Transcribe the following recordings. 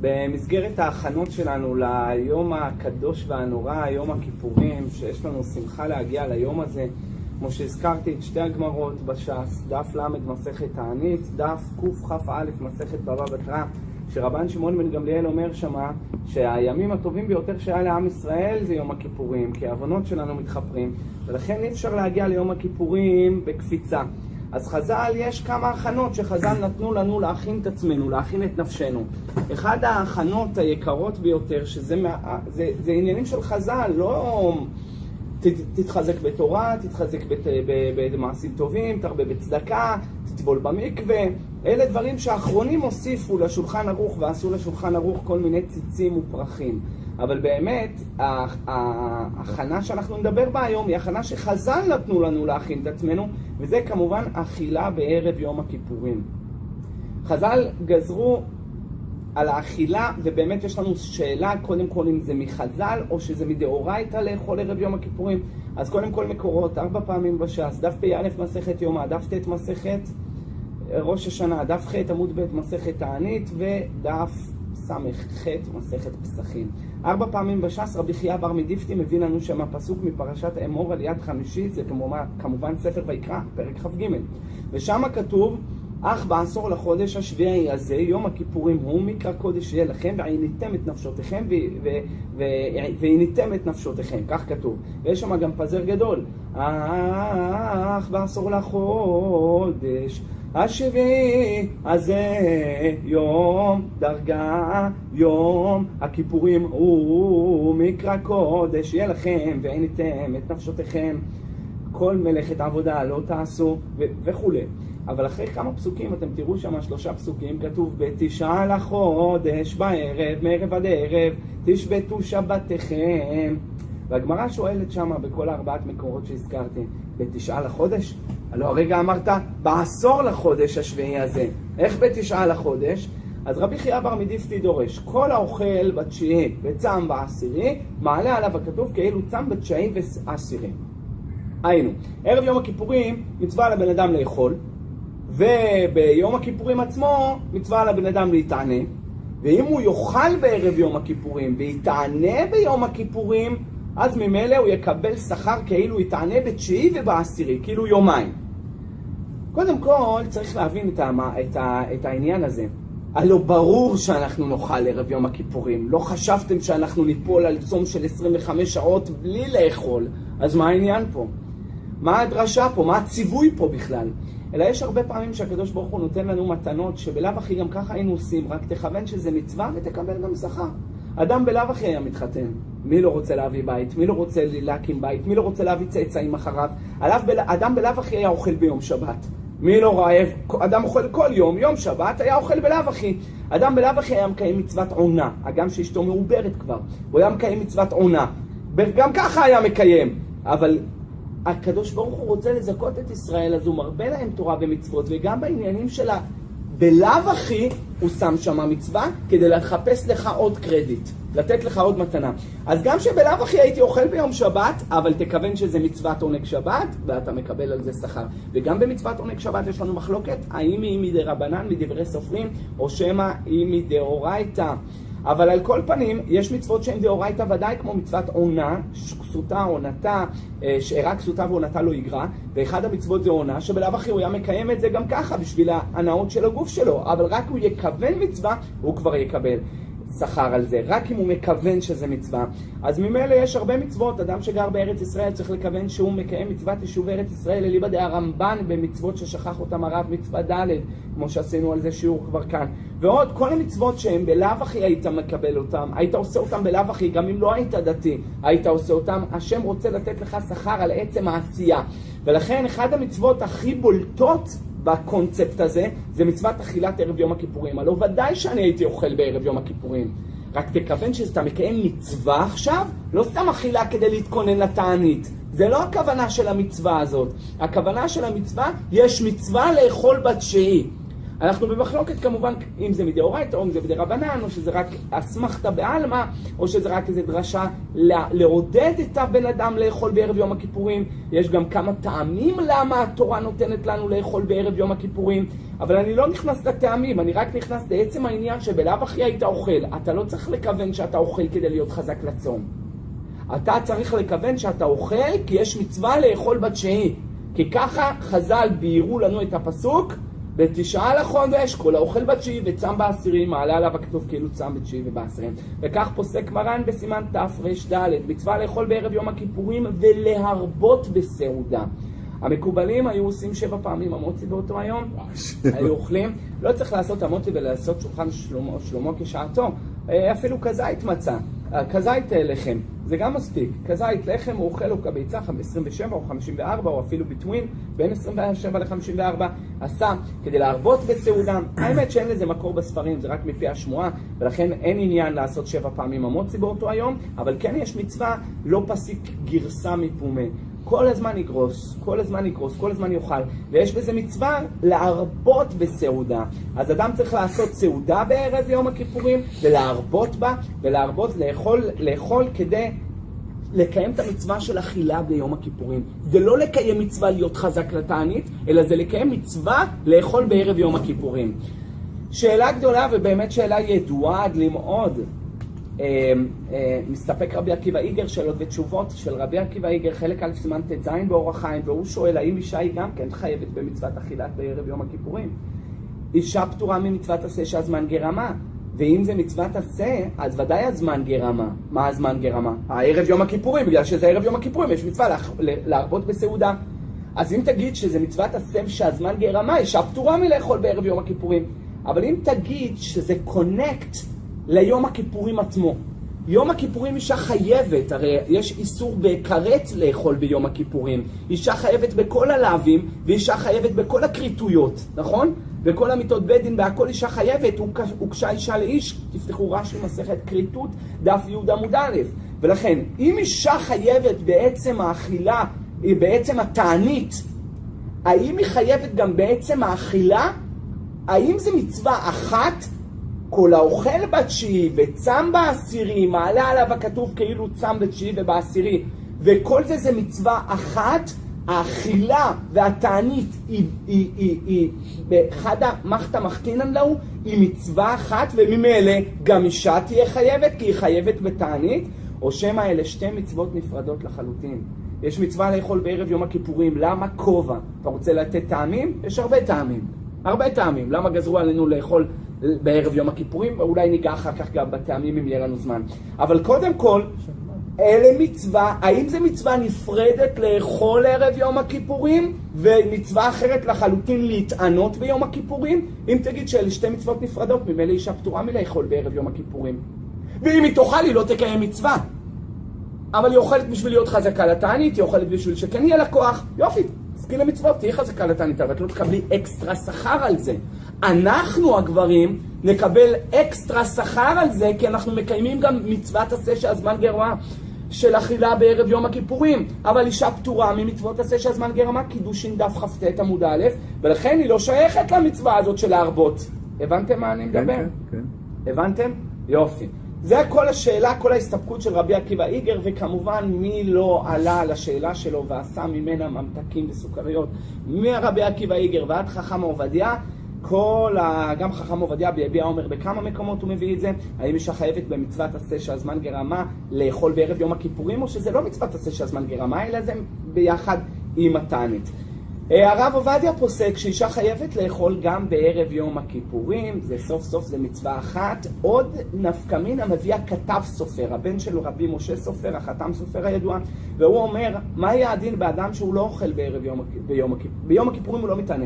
במסגרת ההכנות שלנו ליום הקדוש והנורא, יום הכיפורים, שיש לנו שמחה להגיע ליום הזה, כמו שהזכרתי את שתי הגמרות בש"ס, דף ל' מסכת תענית, דף קכ"א מסכת בבא בתרא, שרבן שמעון בן גמליאל אומר שמה שהימים הטובים ביותר שהיה לעם ישראל זה יום הכיפורים, כי העוונות שלנו מתחפרים, ולכן אי אפשר להגיע ליום הכיפורים בקפיצה. אז חז"ל, יש כמה הכנות שחז"ל נתנו לנו להכין את עצמנו, להכין את נפשנו. אחד ההכנות היקרות ביותר, זה עניינים של חז"ל, לא תתחזק בתורה, תתחזק במעשים טובים, תרבה בצדקה, תטבול במקווה. אלה דברים שהאחרונים הוסיפו לשולחן ערוך ועשו לשולחן ערוך כל מיני ציצים ופרחים. אבל באמת, ההכנה שאנחנו נדבר בה היום היא הכנה שחז"ל נתנו לנו להכין את עצמנו, וזה כמובן אכילה בערב יום הכיפורים. חז"ל גזרו על האכילה, ובאמת יש לנו שאלה קודם כל אם זה מחז"ל או שזה מדאורייתא לאכול ערב יום הכיפורים. אז קודם כל מקורות, 4 פעמים בש"ס, דף פ"א מסכת יומא, דף ט' מסכת ראש השנה, דף ח' עמוד ב' מסכת תענית, ודף ס"ח מסכת פסחים. 4 פעמים בש"ס רבי חייא בר מדיפתי מביא לנו שם הפסוק מפרשת אמור על יד חמישי, זה כמובן ספר ויקרא, פרק כ"ג. ושם כתוב, אך בעשור לחודש השביעי הזה, יום הכיפורים הוא, מקרא קודש יהיה לכם, ועיניתם את נפשותיכם, ועיניתם את נפשותיכם, כך כתוב. ויש שם גם פזר גדול, אך בעשור לחודש השביעי הזה, יום דרגה, יום הכיפורים הוא, מקרא קודש יהיה לכם, ועיניתם את נפשותיכם, כל מלאכת עבודה לא תעשו, וכו'. אבל אחרי כמה פסוקים, אתם תראו שם 3 פסוקים, כתוב ב9 לחודש בערב, מערב עד ערב, תשבתו שבתיכם. והגמרא שואלת שם בכל 4 מקורות שהזכרתי, ב9 לחודש? הלוא הרגע אמרת, בעשור לחודש השביעי הזה. איך ב9 לחודש? אז רבי חייא בר מדיפתי דורש, כל האוכל בתשיעי וצם בעשירי, מעלה עליו הכתוב כאילו צם בתשיעי ועשירי. היינו, ערב יום הכיפורים מצווה על הבן אדם לאכול, וביום הכיפורים עצמו מצווה על הבן אדם להתענה, ואם הוא יאכל בערב יום הכיפורים ויתענה ביום הכיפורים, אז ממילא הוא יקבל שכר כאילו יתענה בתשיעי ובעשירי, כאילו יומיים. קודם כל צריך להבין את העניין הזה. הלא ברור שאנחנו נאכל ערב יום הכיפורים. לא חשבתם שאנחנו ניפול על צום של 25 שעות בלי לאכול, אז מה העניין פה? מה הדרשה פה? מה הציווי פה בכלל? אלא יש הרבה פעמים שהקדוש ברוך הוא נותן לנו מתנות שבלאו הכי גם ככה היינו עושים, רק תכוון שזה מצווה ותקבל גם שכר. אדם בלאו הכי היה מתחתן. מי לא רוצה להביא בית? מי לא רוצה להקים בית? מי לא רוצה להביא צאצאים אחריו? אדם בלאו הכי היה אוכל ביום שבת. מי לא רעב? אדם אוכל כל יום, יום שבת היה אוכל בלאו הכי. אדם בלאו הכי היה מקיים מצוות עונה, הגם שאשתו מעוברת כבר, הוא היה מקיים מצוות עונה. גם ככה היה מקיים, אבל הקדוש ברוך הוא רוצה לזכות את ישראל, אז הוא מרבה להם תורה ומצוות, וגם בעניינים שלה בלאו הכי הוא שם שם מצווה כדי לחפש לך עוד קרדיט, לתת לך עוד מתנה. אז גם שבלאו הכי הייתי אוכל ביום שבת, אבל תכוון שזה מצוות עונג שבת ואתה מקבל על זה שכר. וגם במצוות עונג שבת יש לנו מחלוקת, האם היא מדרבנן, מדברי סופרים, או שמא היא מדאורייתא. אבל על כל פנים, יש מצוות שהן דאורייתא ודאי, כמו מצוות עונה, כסותה, עונתה, שאירה כסותה ועונתה לא יגרע, ואחד המצוות זה עונה, שבלאו הכי הוא היה מקיים את זה גם ככה, בשביל ההנאות של הגוף שלו, אבל רק הוא יכוון מצווה, הוא כבר יקבל שכר על זה, רק אם הוא מכוון שזה מצווה. אז ממילא יש הרבה מצוות, אדם שגר בארץ ישראל צריך לכוון שהוא מקיים מצוות יישוב ארץ ישראל, אליבא דהרמב"ן במצוות ששכח אותם הרב, מצווה ד', כמו שעשינו על זה שיעור כבר כאן. ועוד כל המצוות שהם בלאו הכי היית מקבל אותם, היית עושה אותם בלאו הכי, גם אם לא היית דתי, היית עושה אותם, השם רוצה לתת לך שכר על עצם העשייה. ולכן אחד המצוות הכי בולטות בקונספט הזה, זה מצוות אכילת ערב יום הכיפורים. הלא ודאי שאני הייתי אוכל בערב יום הכיפורים. רק תכוון שאתה מקיים מצווה עכשיו, לא סתם אכילה כדי להתכונן לתענית. זה לא הכוונה של המצווה הזאת. הכוונה של המצווה, יש מצווה לאכול בתשיעי. אנחנו במחלוקת כמובן אם זה מדאורייתא או אם זה בדרבנן, או שזה רק אסמכתא בעלמא, או שזה רק איזו דרשה לעודד את הבן אדם לאכול בערב יום הכיפורים. יש גם כמה טעמים למה התורה נותנת לנו לאכול בערב יום הכיפורים, אבל אני לא נכנס לטעמים, אני רק נכנס לעצם העניין שבלאו הכי היית אוכל. אתה לא צריך לכוון שאתה אוכל כדי להיות חזק לצום. אתה צריך לכוון שאתה אוכל כי יש מצווה לאכול בתשיעי. כי ככה חז"ל ביארו לנו את הפסוק, בתשעה לחודש כל האוכל בתשיעי וצם בעשירי, מעלה עליו הכתוב כאילו צם בתשיעי ובעשירי. וכך פוסק מרן בסימן תר"ד, מצווה לאכול בערב יום הכיפורים ולהרבות בסעודה. המקובלים היו עושים 7 פעמים המוצי באותו היום, היו אוכלים, לא צריך לעשות המוצי ולעשות שולחן שלמה כשעתו, אפילו כזית מצה, כזית לחם, זה גם מספיק. כזית לחם הוא אוכל או כביצה 27 או 54 או אפילו ביטווין בין 27 ל-54 עשה כדי להרבות בסעודה. האמת שאין לזה מקור בספרים, זה רק מפי השמועה, ולכן אין עניין לעשות 7 פעמים המוצי באותו היום, אבל כן יש מצווה לא פסיק גרסה מפומה. כל הזמן יגרוס, כל הזמן יקרוס, כל הזמן יאכל, ויש בזה מצווה להרבות בסעודה. אז אדם צריך לעשות סעודה בערב יום הכיפורים ולהרבות בה, ולהרבות, לאכול כדי לקיים את המצווה של אכילה ביום הכיפורים. זה לא לקיים מצווה להיות חזק לתענית, אלא זה לקיים מצווה לאכול בערב יום הכיפורים. שאלה גדולה ובאמת שאלה ידועה עד למאוד. מסתפק רבי עקיבא איגר שאלות ותשובות של רבי עקיבא איגר, חלק א' סימן ט"ז באורח חיים, והוא שואל האם אישה היא גם כן חייבת במצוות אכילת בערב יום הכיפורים. אישה פטורה ממצוות עשה שהזמן גרמה, ואם זה מצוות עשה אז ודאי הזמן גרמה. מה הזמן גרמה? הערב יום הכיפורים, בגלל שזה ערב יום הכיפורים יש מצווה להרבות בסעודה. אז אם תגיד שזה מצוות עשה שהזמן גרמה, אישה פטורה מלאכול בערב יום הכיפורים. אבל אם תגיד שזה קונקט ליום הכיפורים עצמו, יום הכיפורים אישה חייבת, הרי יש איסור בכרת לאכול ביום הכיפורים, אישה חייבת בכל הלאווים ואישה חייבת בכל הקריטויות, נכון? בכל המיטות בית דין והכל אישה חייבת, הוקשה אישה לאיש, תפתחו רש"י מסכת כריתות דף י' עמוד א'. ולכן אם אישה חייבת בעצם האכילה, בעצם התענית, האם היא חייבת גם בעצם האכילה? האם זה מצווה אחת? כל האוכל בתשיעי וצם בעשירי, מעלה עליו הכתוב כאילו צם בתשיעי ובעשירי, וכל זה מצווה אחת. האכילה והתענית היא באחד המחתא מחתינן לו, היא מצווה אחת, וממילא גם אישה תהיה חייבת כי היא חייבת בתענית, או שמא אלה 2 מצוות נפרדות לחלוטין. יש מצווה לאכול בערב יום הכיפורים, למה כובע? אתה רוצה לתת טעמים? יש הרבה טעמים. למה גזרו עלינו לאכול בערב יום הכיפורים? ואולי ניגע אחר כך גם בטעמים אם יהיה לנו זמן. אבל קודם כל, אלה מצווה, האם זה מצווה נפרדת לאכול ערב יום הכיפורים, ומצווה אחרת לחלוטין להתענות ביום הכיפורים? אם תגיד שאלה 2 מצוות נפרדות, ממילא אישה פטורה מלאכול בערב יום הכיפורים. ואם היא תאכל, היא לא תקיים מצווה. אבל היא אוכלת בשביל להיות חזקה לתענית, היא אוכלת בשביל שכן יהיה לה כוח. יופי, תזכי למצוות, תהיה חזקה לתענית, אבל את לא תקבלי אקסטרה שכר על זה. אנחנו הגברים נקבל אקסטרה שכר על זה, כי אנחנו מקיימים גם מצוות עשה שהזמן גרמה של אכילה בערב יום הכיפורים. אבל אישה פטורה ממצוות עשה שהזמן גרמה, קידושין דף כ"ט עמוד א', ולכן היא לא שייכת למצווה הזאת של להרבות. הבנתם מה אני מדבר? כן. הבנתם? יופי. זה כל השאלה, כל ההסתפקות של רבי עקיבא איגר, וכמובן מי לא עלה על השאלה שלו ועשה ממנה ממתקים וסוכריות, מרבי עקיבא איגר ועד חכם עובדיה, גם חכם עובדיה ביביע אומר בכמה מקומות הוא מביא את זה, האם אישה חייבת במצוות עשה שהזמן גרמה לאכול בערב יום הכיפורים, או שזה לא מצוות עשה שהזמן גרמה, אלא זה ביחד עם התענית. הרב עובדיה פוסק שאישה חייבת לאכול גם בערב יום הכיפורים, זה סוף סוף זה מצווה אחת. עוד נפקא מינה מביא הכתב סופר, הבן שלו רבי משה סופר, החתם סופר הידוע, והוא אומר, מה יהיה הדין באדם שהוא לא אוכל בערב ביום הכיפורים הוא לא מתענה.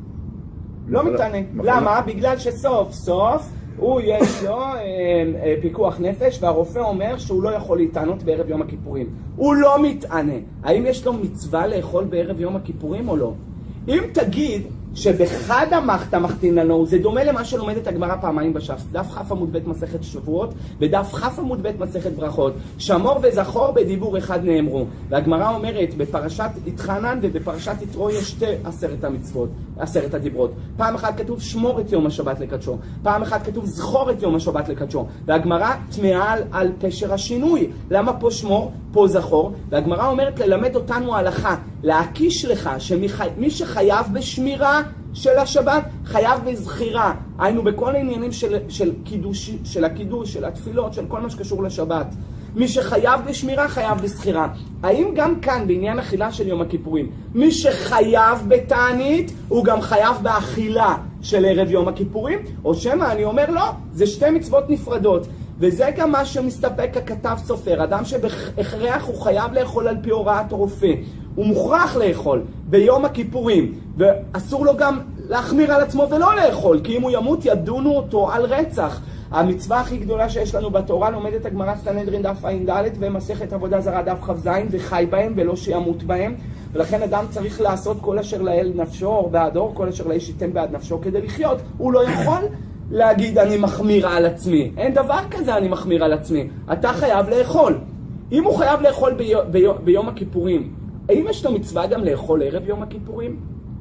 לא מתענה. למה? בגלל שסוף סוף הוא יש לו פיקוח נפש, והרופא אומר שהוא לא יכול להתענות בערב יום הכיפורים. הוא לא מתענה. האם יש לו מצווה לאכול בערב יום הכיפורים או לא? אם תגיד שבחד המחתא מחתינן לו, זה דומה למה שלומדת הגמרא פעמיים בש"ס, דף כ' עמוד ב' מסכת שבועות ודף כ' עמוד ב' מסכת ברכות, שמור וזכור בדיבור אחד נאמרו. והגמרא אומרת בפרשת יתחנן ובפרשת יתרו יש 2 10 המצוות, 10 הדיברות. פעם אחת כתוב שמור את יום השבת לקדשו. פעם אחת כתוב זכור את יום השבת לקדשו. והגמרא תמהה על פשר השינוי. למה פה שמור, פה זכור? והגמרא אומרת ללמד אותנו הלכה, להקיש לך שמי שחייב בשמירה של השבת, חייב בזכירה. היינו בכל העניינים של הקידוש, של התפילות, של כל מה שקשור לשבת. מי שחייב בשמירה, חייב בזכירה. האם גם כאן, בעניין אכילה של יום הכיפורים, מי שחייב בתענית, הוא גם חייב באכילה של ערב יום הכיפורים? או שמה, אני אומר לא, זה שתי מצוות נפרדות. וזה גם מה שמסתפק הכתב סופר. אדם שבהכרח הוא חייב לאכול על פי הוראת רופא. הוא מוכרח לאכול ביום הכיפורים, ואסור לו גם להחמיר על עצמו ולא לאכול, כי אם הוא ימות ידונו אותו על רצח. המצווה הכי גדולה שיש לנו בתורה לומדת הגמרא סנהדרין דף ע"ד ומסכת עבודה זרה דף כ"ז, וחי בהם ולא שימות בהם. ולכן אדם צריך לעשות כל אשר לאל נפשו, אור בעד אור, כל אשר לאיש ייתן בעד נפשו כדי לחיות. הוא לא יכול להגיד אני מחמיר על עצמי. אין דבר כזה אני מחמיר על עצמי. אתה חייב לאכול. אם הוא חייב לאכול ביום הכיפורים, האם יש לו מצווה גם לאכול ערב יום הכיפורים?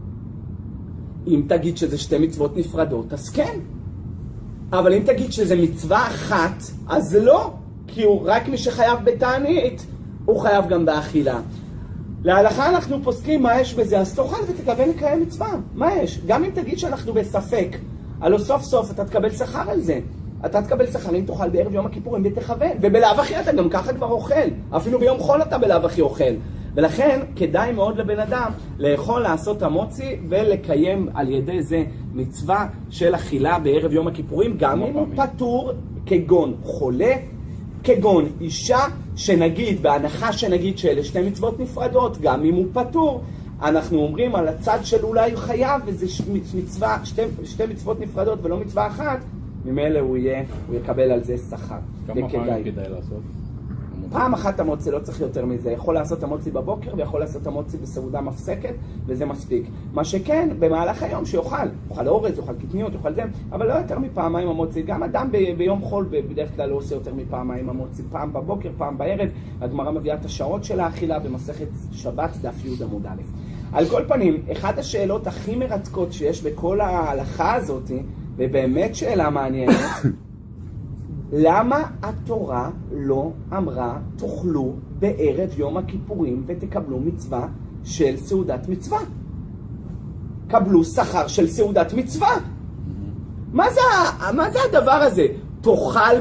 אם תגיד שזה שתי מצוות נפרדות, אז כן. אבל אם תגיד שזה מצווה אחת, אז לא. כי הוא רק מי שחייב בתענית, הוא חייב גם באכילה. להלכה אנחנו פוסקים מה יש בזה, אז תאכל ותקבל לקיים מצווה. מה יש? גם אם תגיד שאנחנו בספק, הלוא סוף סוף אתה תקבל שכר על זה. אתה תקבל שכר אם תאכל בערב יום הכיפורים ותכוון. ובלאו הכי אתה גם ככה כבר אוכל. אפילו ביום חול אתה בלאו הכי אוכל. ולכן כדאי מאוד לבן אדם לאכול, לעשות המוצי ולקיים על ידי זה מצווה של אכילה בערב יום הכיפורים, גם אם הוא פטור, כגון חולה, כגון אישה, שנגיד, בהנחה שנגיד שאלה שתי מצוות נפרדות, גם אם הוא פטור, אנחנו אומרים על הצד של אולי חייב, וזה מצווה, שתי מצוות נפרדות ולא מצווה אחת, ממילא הוא יקבל על זה שכר. כמה פעמים כדאי לעשות? פעם אחת המוצי, לא צריך יותר מזה. יכול לעשות המוצי בבוקר ויכול לעשות המוצי בסעודה מפסקת, וזה מספיק. מה שכן, במהלך היום שיוכל, יוכל אורז, יוכל קטניות, יוכל זה, אבל לא יותר מפעמיים המוצי. גם אדם ביום חול בדרך כלל לא עושה יותר מפעמיים המוצי. פעם בבוקר, פעם בערב. הגמרא מביאה את השעות של האכילה במסכת שבת דף י' עמוד א'. על כל פנים, אחת השאלות הכי מרתקות שיש בכל ההלכה הזאת, ובאמת שאלה מעניינת, למה התורה לא אמרה תאכלו בערב יום הכיפורים ותקבלו מצווה של סעודת מצווה? קבלו שכר של סעודת מצווה. מה זה הדבר הזה? תאכל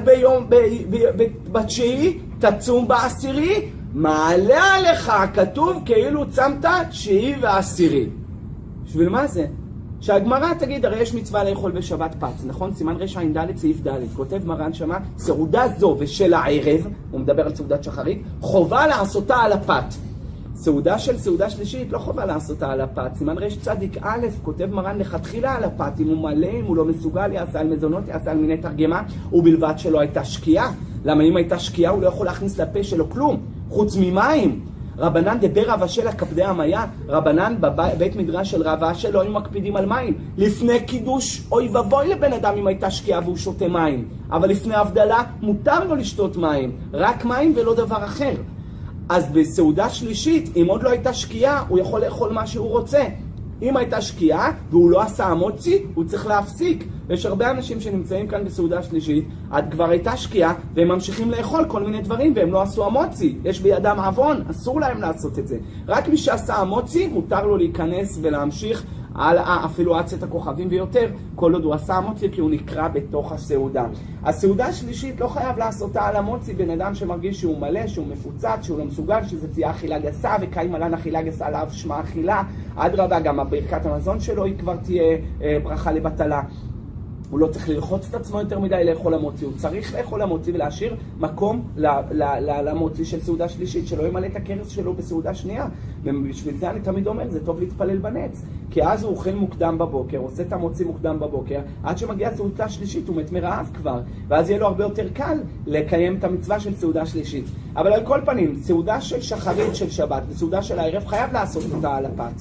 בתשיעי, תצום בעשירי, מעלה עליך, כתוב כאילו צמת תשיעי ועשירי. בשביל מה זה? שהגמרא תגיד, הרי יש מצווה לאכול בשבת פת, נכון? סימן רע"ד סעיף ד', כותב מרן שמה, סעודה זו ושל הערב, הוא מדבר על סעודת שחרית, חובה לעשותה על הפת. סעודה של סעודה שלישית לא חובה לעשותה על הפת. סימן רצ"א, כותב מרן לכתחילה על הפת, אם הוא מלא, אם הוא לא מסוגל, יעשה על מזונות, יעשה על מיני תרגמה, ובלבד שלא הייתה שקיעה. למה אם הייתה שקיעה הוא לא יכול להכניס לפה שלו כלום, חוץ ממים. רבנן דבר רב אשל הכבדי המיה, רבנן בבית מדרש של רב אשל לא היו מקפידים על מים. לפני קידוש אוי ובוי לבן אדם אם הייתה שקיעה והוא שותה מים, אבל לפני הבדלה מותר לו לשתות מים, רק מים ולא דבר אחר. אז בסעודה שלישית, אם עוד לא הייתה שקיעה, הוא יכול לאכול מה שהוא רוצה. אם הייתה שקיעה והוא לא עשה המוצי, הוא צריך להפסיק. ויש הרבה אנשים שנמצאים כאן בסעודה שלישית, עד כבר הייתה שקיעה, והם ממשיכים לאכול כל מיני דברים, והם לא עשו המוצי. יש בידם עוון, אסור להם לעשות את זה. רק מי שעשה המוצי, מותר לו להיכנס ולהמשיך הלאה, אפילו עד צאת הכוכבים ויותר, כל עוד הוא עשה המוצי, כי הוא נקרא בתוך הסעודה. הסעודה השלישית לא חייב לעשותה על המוצי, בן אדם שמרגיש שהוא מלא, שהוא מפוצץ, שהוא לא מסוגל, שזה תהיה אכילה גסה, וקיים עלן אכילה גסה עליו שמה אכילה. אדרבה, גם ברכת המזון שלו היא כבר תהיה ברכה לבטלה. הוא לא צריך ללחוץ את עצמו יותר מדי לאכול המוצי, הוא צריך לאכול המוצי ולהשאיר מקום למוצי של סעודה שלישית, שלא ימלא את הכרס שלו בסעודה שנייה. ובשביל זה אני תמיד אומר, זה טוב להתפלל בנץ, כי אז הוא אוכל מוקדם בבוקר, עושה את המוצי מוקדם בבוקר, עד שמגיעה סעודה שלישית הוא מת מרעב כבר, ואז יהיה לו הרבה יותר קל לקיים את המצווה של סעודה שלישית. אבל על כל פנים, סעודה של שחרית של שבת וסעודה של הערב חייב לעשות אותה על הפת.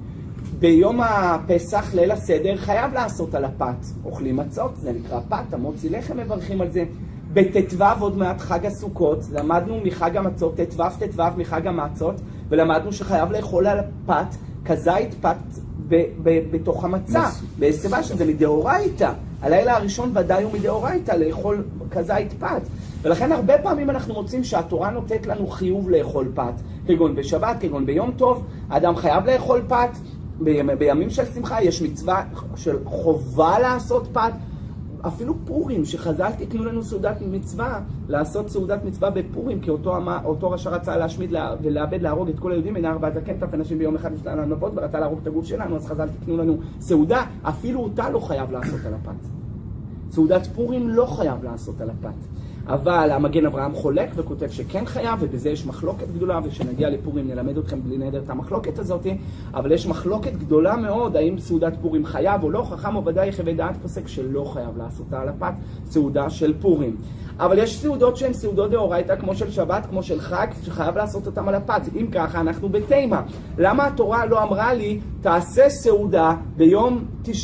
ביום הפסח, ליל הסדר, חייב לעשות על הפת. אוכלים מצות, זה נקרא פת, המוצי לחם מברכים על זה. בט"ו עוד מעט חג הסוכות, למדנו מחג המצות, ט"ו מחג המצות, ולמדנו שחייב לאכול על הפת, כזית פת בתוך המצה, בסיבה שזה מדאורייתא. הלילה הראשון ודאי הוא מדאורייתא, לאכול כזית פת. ולכן הרבה פעמים אנחנו מוצאים שהתורה נותנת לנו חיוב לאכול פת, כגון בשבת, כגון ביום טוב, האדם חייב לאכול פת, בימים של שמחה יש מצווה של חובה לעשות פת, אפילו פורים, שחז"ל תיתנו לנו סעודת מצווה, לעשות סעודת מצווה בפורים, כי אותו רשע רצה להשמיד ולאבד, להרוג את כל היהודים, מנער ועד זקן טף ונשים ביום אחד לשלנו נבות, ורצה להרוג את הגוף שלנו, אז חז"ל תיתנו לנו סעודה, אפילו אותה לא חייב לעשות על הפת. סעודת פורים לא חייב לעשות על הפת. אבל המגן אברהם חולק וכותב שכן חייב, ובזה יש מחלוקת גדולה, ושנגיע לפורים נלמד אתכם בלי נדר את המחלוקת הזאת, אבל יש מחלוקת גדולה מאוד, האם סעודת פורים חייב או לא, חכם עובדיה יחווה דעת פוסק שלא חייב לעשותה על הפת, סעודה של פורים. אבל יש סעודות שהן סעודות דאורייתא, כמו של שבת, כמו של חג, שחייב לעשות אותם על הפת. אם ככה, אנחנו בתימה. למה התורה לא אמרה לי, תעשה סעודה ביום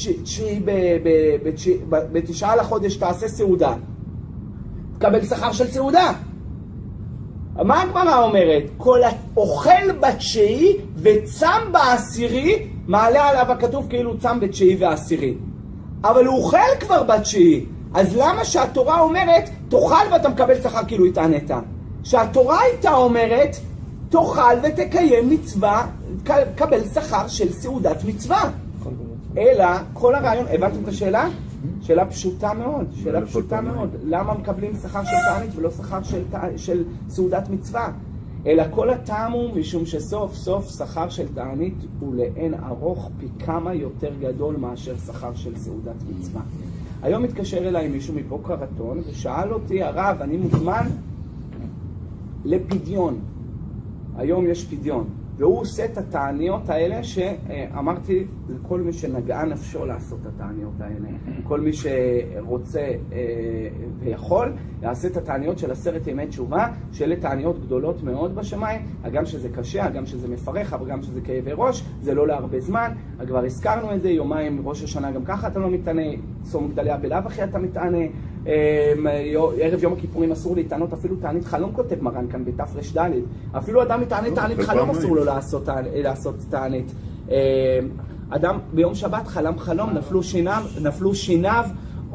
בתשעה לחודש, תעשה סעודה? תקבל שכר של סעודה. מה הגמרא אומרת? כל האוכל בתשיעי וצם בעשירי, מעלה עליו הכתוב כאילו צם בתשיעי ועשירי. אבל הוא אוכל כבר בתשיעי. אז למה שהתורה אומרת, תאכל ואתה מקבל שכר כאילו התענית? שהתורה הייתה אומרת, תאכל ותקיים מצווה, קבל שכר של סעודת מצווה. אלא, כל הרעיון, הבנתם את השאלה? שאלה פשוטה מאוד, שאלה פשוטה מאוד. למה מקבלים שכר של תענית ולא שכר של סעודת מצווה? אלא כל הטעם הוא משום שסוף סוף שכר של תענית הוא לאין ארוך פי כמה יותר גדול מאשר שכר של סעודת מצווה. היום מתקשר אליי מישהו מבוקה רטון ושאל אותי, הרב, אני מוזמן לפדיון. היום יש פדיון. והוא עושה את התעניות האלה שאמרתי לכל מי שנגעה נפשו לעשות את התעניות האלה. כל מי שרוצה ויכול, יעשה את התעניות של 10 ימי תשובה, שאלה תעניות גדולות מאוד בשמיים, הגם שזה קשה, הגם שזה מפרך, אבל גם שזה כאבי ראש, זה לא להרבה זמן, כבר הזכרנו את זה, יומיים ראש השנה גם ככה אתה לא מתענה, צום גדליה בלאו הכי אתה מתענה, ערב יום הכיפורים אסור להתענות, אפילו תענית חלום כותב מרן כאן בתר"ד, אפילו אדם מתענה תענית חלום אסור לו לעשות תענית. אדם ביום שבת חלם חלום, נפלו שיניו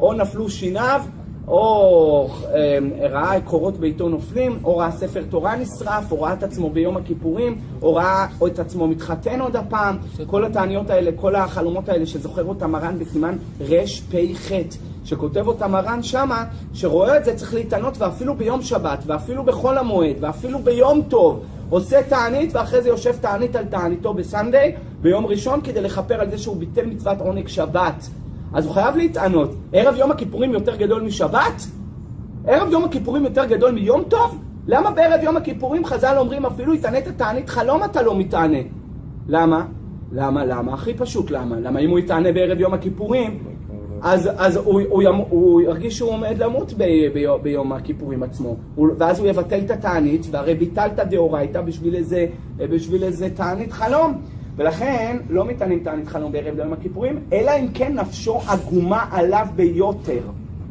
או ראה קורות ביתו נופלים, או ראה ספר תורה נשרף, או ראה את עצמו ביום הכיפורים, או ראה את עצמו מתחתן עוד הפעם. כל התעניות האלה, כל החלומות האלה שזוכר אותה מרן בסימן רפ"ח, שכותב אותה מרן שמה, שרואה את זה צריך להתענות, ואפילו ביום שבת, ואפילו בחול המועד, ואפילו ביום טוב, עושה תענית, ואחרי זה יושב תענית על תעניתו בסנדיי, ביום ראשון, כדי לכפר על זה שהוא ביטל מצוות עונג שבת. אז הוא חייב להתענות. ערב יום הכיפורים יותר גדול משבת? ערב יום הכיפורים יותר גדול מיום טוב? למה בערב יום הכיפורים חז"ל אומרים אפילו התענית תענית חלום אתה לא מתענה? למה? למה? הכי פשוט למה? למה אם הוא יתענה בערב יום הכיפורים, אז הוא ירגיש שהוא עומד למות ביום הכיפורים עצמו, ואז הוא יבטל את התענית, והרי ביטלת דאורייתא בשביל איזה תענית חלום. ולכן לא מתענים תענית חלום בערב יום הכיפורים, אלא אם כן נפשו עגומה עליו ביותר,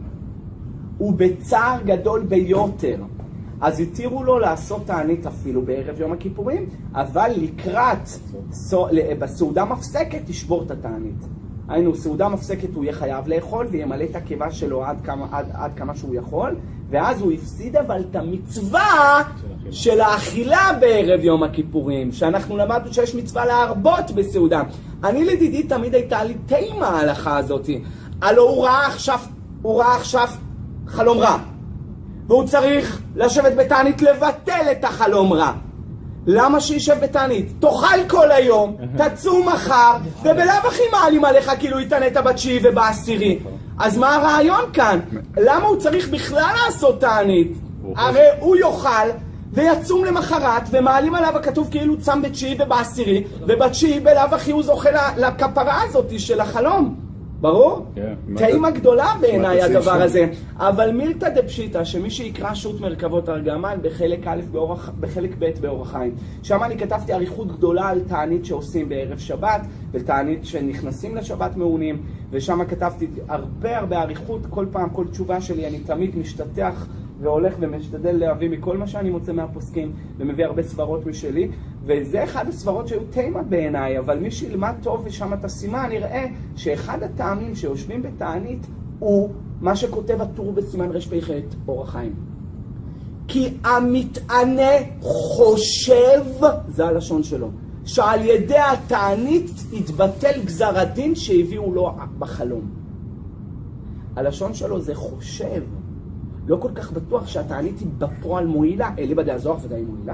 ובצער גדול ביותר, אז התירו לו לעשות תענית אפילו בערב יום הכיפורים, אבל לקראת בסעודה מפסקת תשבור את התענית. היינו, סעודה מפסקת הוא יהיה חייב לאכול וימלא את הקיבה שלו עד כמה שהוא יכול, ואז הוא הפסיד אבל את המצווה של האכילה בערב יום הכיפורים, שאנחנו למדנו שיש מצווה להרבות בסעודה. אני לדידי תמיד הייתה לי תימה ההלכה הזאת, הלוא הוא ראה עכשיו חלום רע, והוא צריך לשבת בתענית לבטל את החלום רע. למה שישב בתענית? תאכל כל היום, תצום מחר, ובלאו הכי מעלים עליך כאילו התענית בתשיעי ובעשירי. אז מה הרעיון כאן? למה הוא צריך בכלל לעשות תענית? הרי הוא יאכל ויצום למחרת, ומעלים עליו הכתוב כאילו צם בתשיעי ובעשירי, ובתשיעי בלאו הכי הוא זוכה לכפרה הזאת של החלום. ברור? תאימה גדולה בעיניי הדבר הזה. אבל מילתא דפשיטא, שמי שיקרא שו"ת מרכבות ארגמן בחלק ב' באורח חיים, שם אני כתבתי אריכות גדולה על תענית שעושים בערב שבת, ותענית שנכנסים לשבת מעונים, ושם כתבתי הרבה אריכות. כל פעם, כל תשובה שלי, אני תמיד משתתח והולך ומשתדל להביא מכל מה שאני מוצא מהפוסקים, ומביא הרבה סברות משלי, וזה אחד הסברות שהיו תימה בעיניי, אבל מי שילמד טוב ושם את הסימן, נראה שאחד הטעמים שיושבים בתענית, הוא מה שכותב הטור בסימן רפ"ח, אור החיים. כי המתענה חושב, זה הלשון שלו, שעל ידי התענית יתבטל גזר הדין שהביאו לו בחלום. הלשון שלו זה חושב. לא כל כך בטוח שהתענית היא בפועל מועילה, אליבא דהזוהר ודאי מועילה.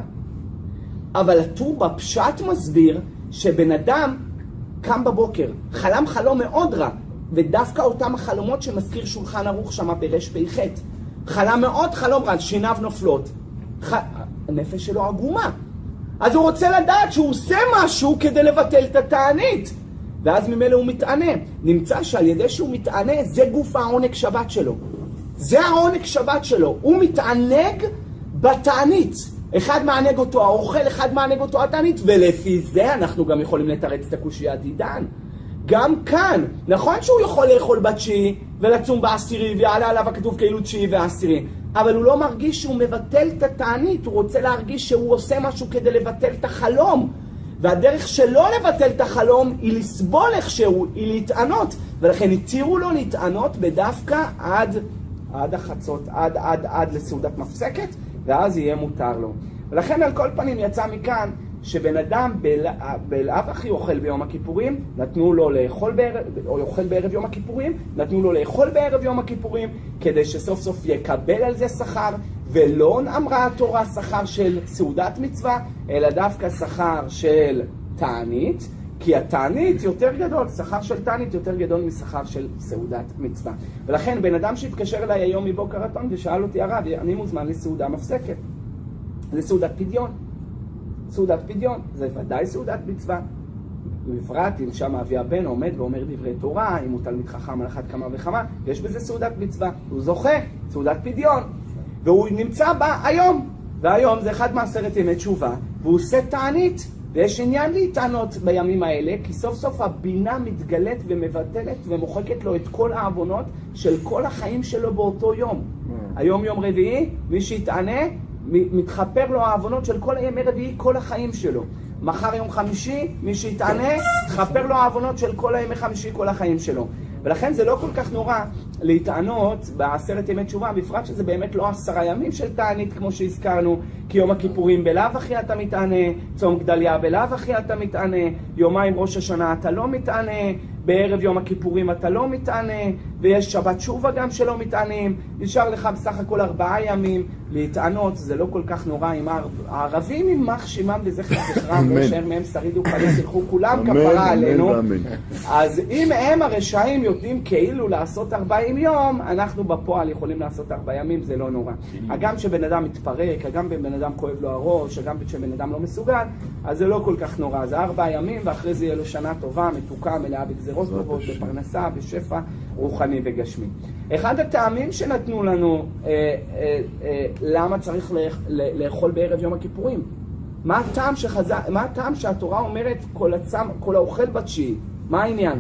אבל הטור בפשט מסביר שבן אדם קם בבוקר, חלם חלום מאוד רע, ודווקא אותם החלומות שמזכיר שולחן ערוך שמה ברפ"ח. חלם מאוד חלום רע, שיניו נופלות. הנפש שלו עגומה. אז הוא רוצה לדעת שהוא עושה משהו כדי לבטל את התענית. ואז ממילא הוא מתענה. נמצא שעל ידי שהוא מתענה, זה גוף העונג שבת שלו. זה העונג שבת שלו. הוא מתענג בתענית. אחד מענג אותו האוכל, אחד מענג אותו התענית, ולפי זה אנחנו גם יכולים לתרץ את הקושיית עידן. גם כאן, נכון שהוא יכול לאכול בתשיעי ולצום בעשירי, ויעלה עליו הכתוב כאילו תשיעי ועשירי, אבל הוא לא מרגיש שהוא מבטל את התענית, הוא רוצה להרגיש שהוא עושה משהו כדי לבטל את החלום. והדרך שלא לבטל את החלום היא לסבול איכשהו, היא להתענות, ולכן התירו לו להתענות בדווקא עד החצות, עד לסעודת מפסקת, ואז יהיה מותר לו. ולכן על כל פנים יצא מכאן שבן אדם בלאו הכי אוכל ביום הכיפורים, נתנו לו לאכול בערב, או אוכל בערב יום הכיפורים, נתנו לו לאכול בערב יום הכיפורים, כדי שסוף סוף יקבל על זה שכר, ולא אמרה התורה שכר של סעודת מצווה, אלא דווקא שכר של תענית, כי התענית יותר גדול, שכר של תענית יותר גדול משכר של סעודת מצווה. ולכן בן אדם שהתקשר אליי היום מבוקר התון ושאל אותי, הרב, אני מוזמן לסעודה מפסקת. זה סעודת פדיון. סעודת פדיון, זה ודאי סעודת מצווה. בפרט אם שם אבי הבן עומד ואומר דברי תורה, אם הוא תלמיד חכם על אחת כמה וכמה, יש בזה סעודת מצווה. הוא זוכה, סעודת פדיון. והוא נמצא בה היום. והיום זה אחד מעשרת ימי תשובה, והוא עושה תענית. ויש עניין להתענות בימים האלה, כי סוף סוף הבינה מתגלת ומבטלת ומוחקת לו את כל העוונות של כל החיים שלו באותו יום. היום יום רביעי, מי שיתענה, מתחפר לו העוונות של כל הימי רביעי, כל החיים שלו. מחר יום חמישי, מי שיתענה, מתחפר לו העוונות של כל הימי חמישי, כל החיים שלו. ולכן זה לא כל כך נורא להתענות בעשרת ימי תשובה, בפרט שזה באמת לא 10 ימים של תענית כמו שהזכרנו, כי יום הכיפורים בלאו הכי אתה מתענה, צום גדליה בלאו הכי אתה מתענה, יומיים ראש השנה אתה לא מתענה, בערב יום הכיפורים אתה לא מתענה, ויש שבת שובה גם שלא מתענים, נשאר לך בסך הכל 4 ימים להתענות, זה לא כל כך נורא. עם הערבים יימח שמם וזכר זכרם, ואשר מהם שרידו פנים תלכו כולם כפרה עלינו. אז אם הם הרשעים יודעים כאילו לעשות 40 יום, אנחנו בפועל יכולים לעשות 4 ימים, זה לא נורא. הגם שבן אדם מתפרק, הגם בן אדם כואב לו הראש, הגם שבן אדם לא מסוגל, אז זה לא כל כך נורא. זה 4 ימים, ואחרי זה יהיה לו שנה טובה, מתוקה, מלאה בגזרות טובות, בפרנסה, בשפע רוחני וגשמי. אחד הטעמים שנתנו לנו, למה צריך לאכול בערב יום הכיפורים? מה הטעם שהתורה אומרת כל האוכל בתשיעי? מה העניין?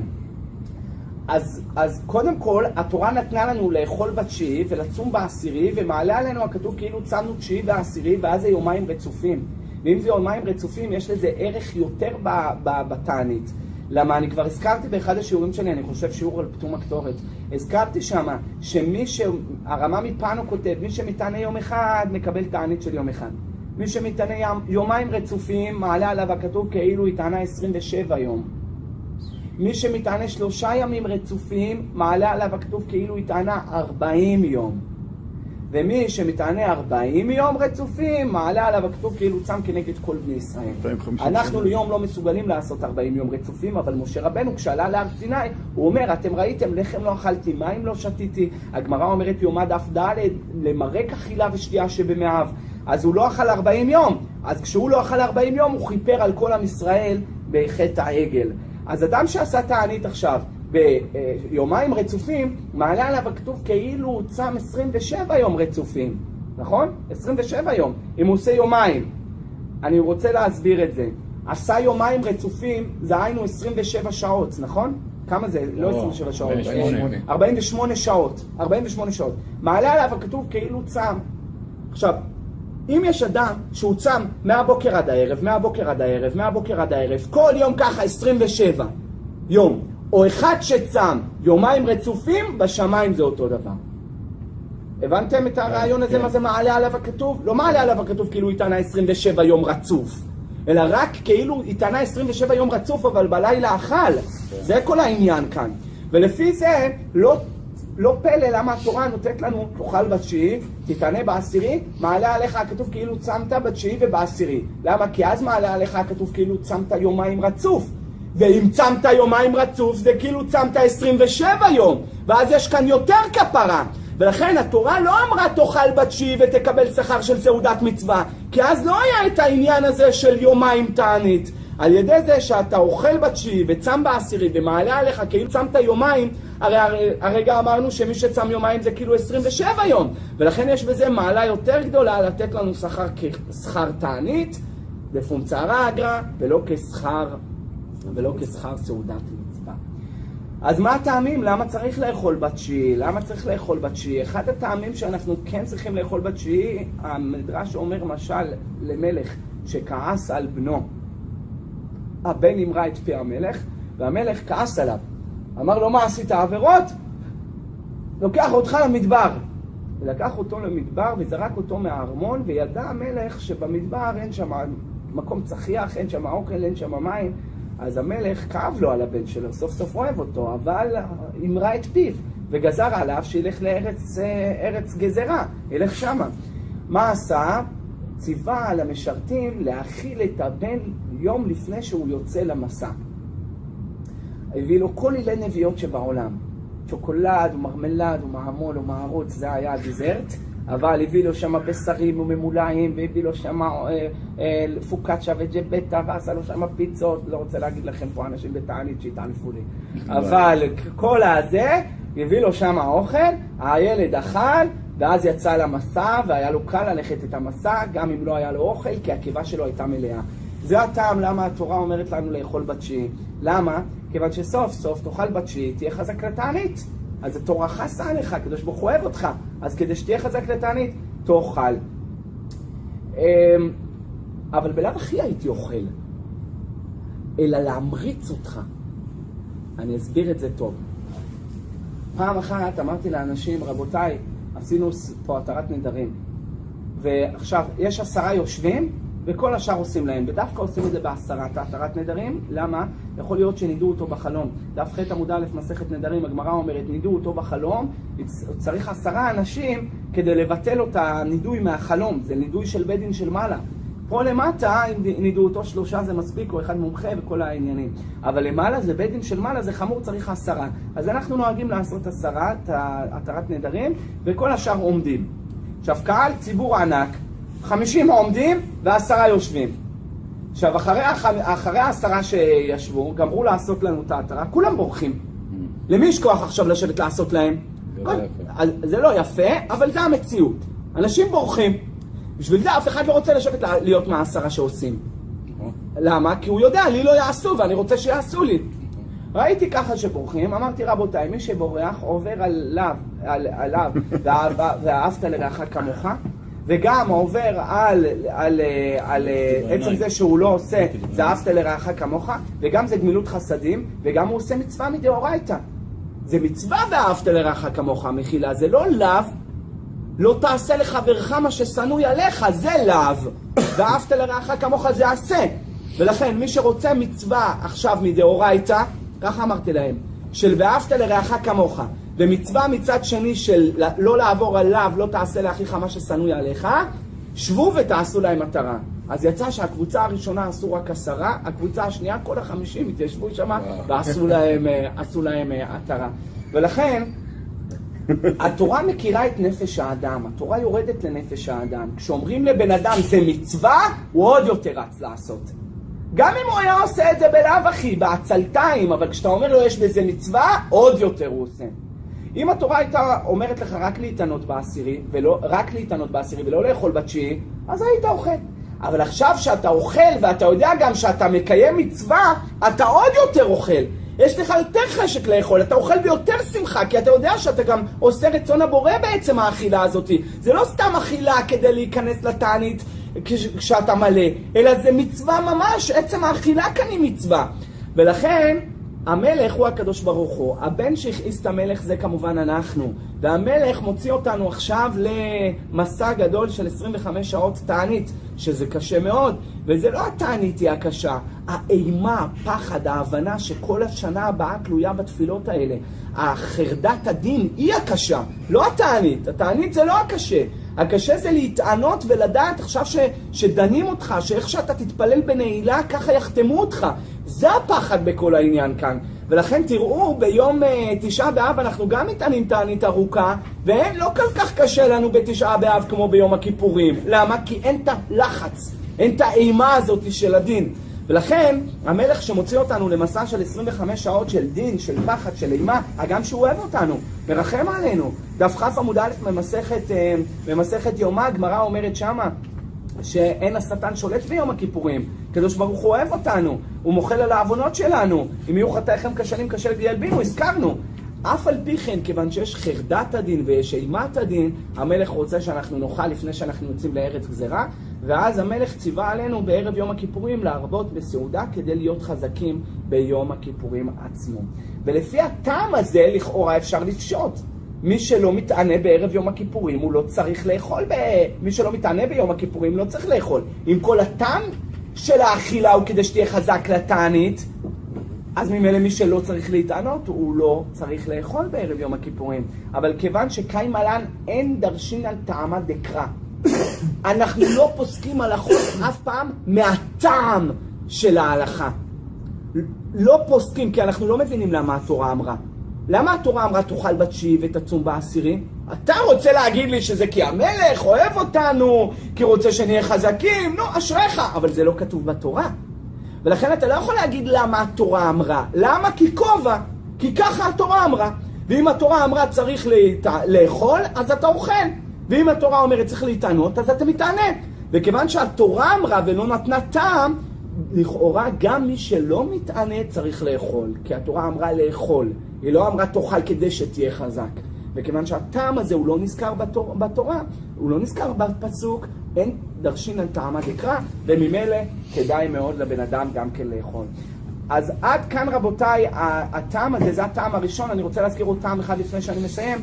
אז קודם כל, התורה נתנה לנו לאכול בתשיעי ולצום בעשירי, ומעלה עלינו הכתוב כאילו צמנו תשיעי ועשירי, ואז זה יומיים רצופים. ואם זה יומיים רצופים, יש לזה ערך יותר בתענית. למה? אני כבר הזכרתי באחד השיעורים שלי, אני חושב שיעור על פתום הקטורת, הזכרתי שמה הרמה מפנו כותב, מי שמתענה יום אחד מקבל תענית של יום אחד. מי שמתענה יומיים רצופים, מעלה עליו הכתוב כאילו התענה 27 יום. מי שמתענה 3 ימים רצופים, מעלה עליו הכתוב כאילו התענה 40 יום. ומי שמתענה 40 יום רצופים, מעלה עליו הכתוב כאילו צם כנגד כל בני ישראל. אנחנו ליום לא מסוגלים לעשות 40 יום רצופים, אבל משה רבנו כשעלה להר סיני, הוא אומר, אתם ראיתם, לחם לא אכלתי, מים לא שתיתי. הגמרא אומרת יומא דף ד' למרק אכילה ושתייה שבמאיו. אז הוא לא אכל 40 יום. אז כשהוא לא אכל 40 יום, הוא חיפר על כל עם ישראל בחטא העגל. אז אדם שעשה תענית עכשיו, ביומיים רצופים, מעלה עליו הכתוב כאילו הוא צם 27 יום רצופים, נכון? 27 יום, אם הוא עושה יומיים. אני רוצה להסביר את זה. עשה יומיים רצופים, זה היינו 27 שעות, נכון? כמה זה? לא 27 שעות. 48 שעות. 48 שעות. מעלה עליו הכתוב כאילו צם עכשיו, אם יש אדם שהוא צם מהבוקר עד הערב, מהבוקר עד הערב, מהבוקר עד הערב, כל יום ככה 27 יום, או אחד שצם יומיים רצופים, בשמיים זה אותו דבר. הבנתם את הרעיון הזה, מה זה מעלה עליו הכתוב? לא מעלה עליו הכתוב כאילו התענה 27 יום רצוף, אלא רק כאילו התענה 27 יום רצוף, אבל בלילה אכל. זה כל העניין כאן. ולפי זה, לא פלא למה התורה נותנת לנו, תאכל בתשיעי, תתענה בעשירי, מעלה עליך הכתוב כאילו צמת בתשיעי ובעשירי. למה? כי אז מעלה עליך הכתוב כאילו צמת יומיים רצוף. ואם צמת יומיים רצוף, זה כאילו צמת 27 יום. ואז יש כאן יותר כפרה. ולכן התורה לא אמרה תאכל בתשיעי ותקבל שכר של סעודת מצווה, כי אז לא היה את העניין הזה של יומיים תענית. על ידי זה שאתה אוכל בתשיעי וצם בעשירי ומעלה עליך כאילו צמת יומיים, הרי הרגע אמרנו שמי שצם יומיים זה כאילו 27 יום, ולכן יש בזה מעלה יותר גדולה לתת לנו שכר כשכר תענית לפומצרה אגרא, ולא כשכר סעודת מצווה. אז מה הטעמים? למה צריך לאכול בתשיעי? למה צריך לאכול בתשיעי? אחד הטעמים שאנחנו כן צריכים לאכול בתשיעי, המדרש אומר משל למלך שכעס על בנו. הבן אמרה את פי המלך, והמלך כעס עליו. אמר לו, מה עשית עבירות? לוקח אותך למדבר. ולקח אותו למדבר וזרק אותו מהארמון, וידע המלך שבמדבר אין שם מקום צחיח, אין שם אוכל, אין שם מים. אז המלך כאב לו על הבן שלו, סוף סוף אוהב אותו, אבל אמרה את פיו, וגזר עליו שילך לארץ גזרה, ילך שמה. מה עשה? ציווה על המשרתים להאכיל את הבן יום לפני שהוא יוצא למסע. הביא לו כל אילי נביאות שבעולם, שוקולד ומרמלד ומעמול ומערוץ, זה היה הדיזרט, אבל הביא לו שם בשרים וממולאים, והביא לו שם פוקצ'ה וג'בטה, ועשה לו שם פיצות, לא רוצה להגיד לכם פה אנשים בתענית שהתעלפו לי, אבל כל הזה, הביא לו שם האוכל, הילד אכל, ואז יצא למסע, והיה לו קל ללכת את המסע, גם אם לא היה לו אוכל, כי הקיבה שלו הייתה מלאה. זה הטעם למה התורה אומרת לנו לאכול בתשיעי. למה? כיוון שסוף סוף תאכל בתשיעי, תהיה חזק לתענית. אז התורה חסה עליך, הקדוש ברוך הוא אוהב אותך. אז כדי שתהיה חזק לתענית, תאכל. אבל בלאו הכי הייתי אוכל, אלא להמריץ אותך. אני אסביר את זה טוב. פעם אחת אמרתי לאנשים, רבותיי, עשינו פה התרת נדרים. ועכשיו, יש 10 יושבים, וכל השאר עושים להם. ודווקא עושים את זה בהתרת נדרים. למה? יכול להיות שנידו אותו בחלום. דף ח' עמוד א' מסכת נדרים, הגמרא אומרת, נידו אותו בחלום, צריך 10 אנשים כדי לבטל את הנידוי מהחלום. זה נידוי של בית דין של מעלה. פה למטה, אם נידו אותו 3 זה מספיק, או 1 מומחה וכל העניינים. אבל למעלה זה בית דין של מעלה, זה חמור, צריך 10. אז אנחנו נוהגים לעשות 10, התרת נדרים, וכל השאר עומדים. עכשיו, קהל ציבור ענק, 50 עומדים ו10 יושבים. עכשיו, אחרי 10 שישבו, גמרו לעשות לנו את ההתרה, כולם בורחים. למי יש כוח עכשיו לשבת לעשות להם? זה לא יפה, אבל זה המציאות. אנשים בורחים. בשביל זה אף אחד לא רוצה לשבת להיות מה10 שעושים. למה? כי הוא יודע, לי לא יעשו ואני רוצה שיעשו לי. ראיתי ככה שבורחים, אמרתי רבותיי, מי שבורח עובר עליו ואהבת לרעך כמוך, וגם עובר על עצם זה שהוא לא עושה ואהבת לרעך כמוך, וגם זה גמילות חסדים, וגם הוא עושה מצווה מדאורייתא. זה מצווה ואהבת לרעך כמוך, מחילה, זה לא לאו, לא תעשה לחברך מה ששנוא עליך, זה לאו, ואהבת לרעך כמוך זה עשה. ולכן מי שרוצה מצווה עכשיו מדאורייתא, ככה אמרתי להם, של ואהבת לרעך כמוך, ומצווה מצד שני של לא לעבור עליו, לא תעשה לאחיך מה ששנוא עליך, שבו ותעשו להם התרה. אז יצא שהקבוצה הראשונה עשו רק 10, הקבוצה השנייה כל 50 התיישבו שם ועשו להם התרה. ולכן התורה מכירה את נפש האדם, התורה יורדת לנפש האדם. כשאומרים לבן אדם זה מצווה, הוא עוד יותר רץ לעשות. גם אם הוא היה עושה את זה בלאו הכי, בעצלתיים, אבל כשאתה אומר לו יש בזה מצווה, עוד יותר הוא עושה. אם התורה הייתה אומרת לך רק להתענות בעשירי, ולא לאכול בתשיעי, אז היית אוכל. אבל עכשיו שאתה אוכל ואתה יודע גם שאתה מקיים מצווה, אתה עוד יותר אוכל. יש לך יותר חשק לאכול, אתה אוכל ביותר שמחה, כי אתה יודע שאתה גם עושה רצון הבורא בעצם האכילה הזאת. זה לא סתם אכילה כדי להיכנס לתענית כשאתה מלא, אלא זה מצווה ממש, עצם האכילה כאן היא מצווה. ולכן המלך הוא הקדוש ברוך הוא, הבן שהכעיס את המלך זה כמובן אנחנו, והמלך מוציא אותנו עכשיו למסע גדול של 25 שעות תענית, שזה קשה מאוד, וזה לא התענית היא הקשה, האימה, פחד, ההבנה שכל השנה הבאה תלויה בתפילות האלה, החרדת הדין היא הקשה, לא התענית, התענית זה לא הקשה, הקשה זה להתענות ולדעת עכשיו שדנים אותך, שאיך שאתה תתפלל בנעילה ככה יחתמו אותך, זה הפחד בכל העניין כאן. ולכן תראו, ביום תשעה באב אנחנו גם מתענים תענית ארוכה, ואין לא כל כך קשה לנו בתשעה באב כמו ביום הכיפורים. למה? כי אין את הלחץ, אין את האימה הזאת של הדין. ולכן המלך שמוציא אותנו למסע של 25 שעות של דין, של פחד, של אימה, הגם שהוא אוהב אותנו, מרחם עלינו. דף כ' עמוד א' במסכת יומא, הגמרא אומרת שמה, שאין השטן שולט ביום הכיפורים. קדוש ברוך הוא אוהב אותנו, הוא מוחל על העוונות שלנו. אם יהיו חטאיכם כשלים כשל ילבינו, הזכרנו. אף על פי כן, כיוון שיש חרדת הדין ויש אימת הדין, המלך רוצה שאנחנו נאכל לפני שאנחנו יוצאים לארץ גזרה, ואז המלך ציווה עלינו בערב יום הכיפורים להרבות בסעודה כדי להיות חזקים ביום הכיפורים עצמו. ולפי הטעם הזה לכאורה אפשר לפשוט. מי שלא מתענה בערב יום הכיפורים הוא לא צריך לאכול, מי שלא מתענה ביום הכיפורים לא צריך לאכול. אם כל הטעם של האכילה הוא כדי שתהיה חזק לתענית, אז ממילא מי שלא צריך להתענות הוא לא צריך לאכול בערב יום הכיפורים. אבל כיוון שקיים מלן אין דרשין על טעמה דקרא, אנחנו לא פוסקים הלכות אף פעם מהטעם של ההלכה. לא פוסקים כי אנחנו לא מבינים למה התורה אמרה. למה התורה אמרה תאכל בתשיעי ותצום בעשירי? אתה רוצה להגיד לי שזה כי המלך אוהב אותנו, כי רוצה שנהיה חזקים? נו, אשריך. אבל זה לא כתוב בתורה. ולכן אתה לא יכול להגיד למה התורה אמרה. למה? כי כובע. כי ככה התורה אמרה. ואם התורה אמרה צריך לאכול, אז אתה אוכל. ואם התורה אומרת צריך להתענות, אז אתה מתענה. וכיוון שהתורה אמרה ולא נתנה טעם, לכאורה גם מי שלא מתענה צריך לאכול. כי התורה אמרה לאכול. היא לא אמרה תאכל כדי שתהיה חזק. וכיוון שהטעם הזה הוא לא נזכר בתורה, הוא לא נזכר בפסוק, אין דרשין על טעמה דקרא, וממילא כדאי מאוד לבן אדם גם כן לאכול. אז עד כאן רבותיי, הטעם הזה זה הטעם הראשון. אני רוצה להזכיר עוד טעם אחד לפני שאני מסיים.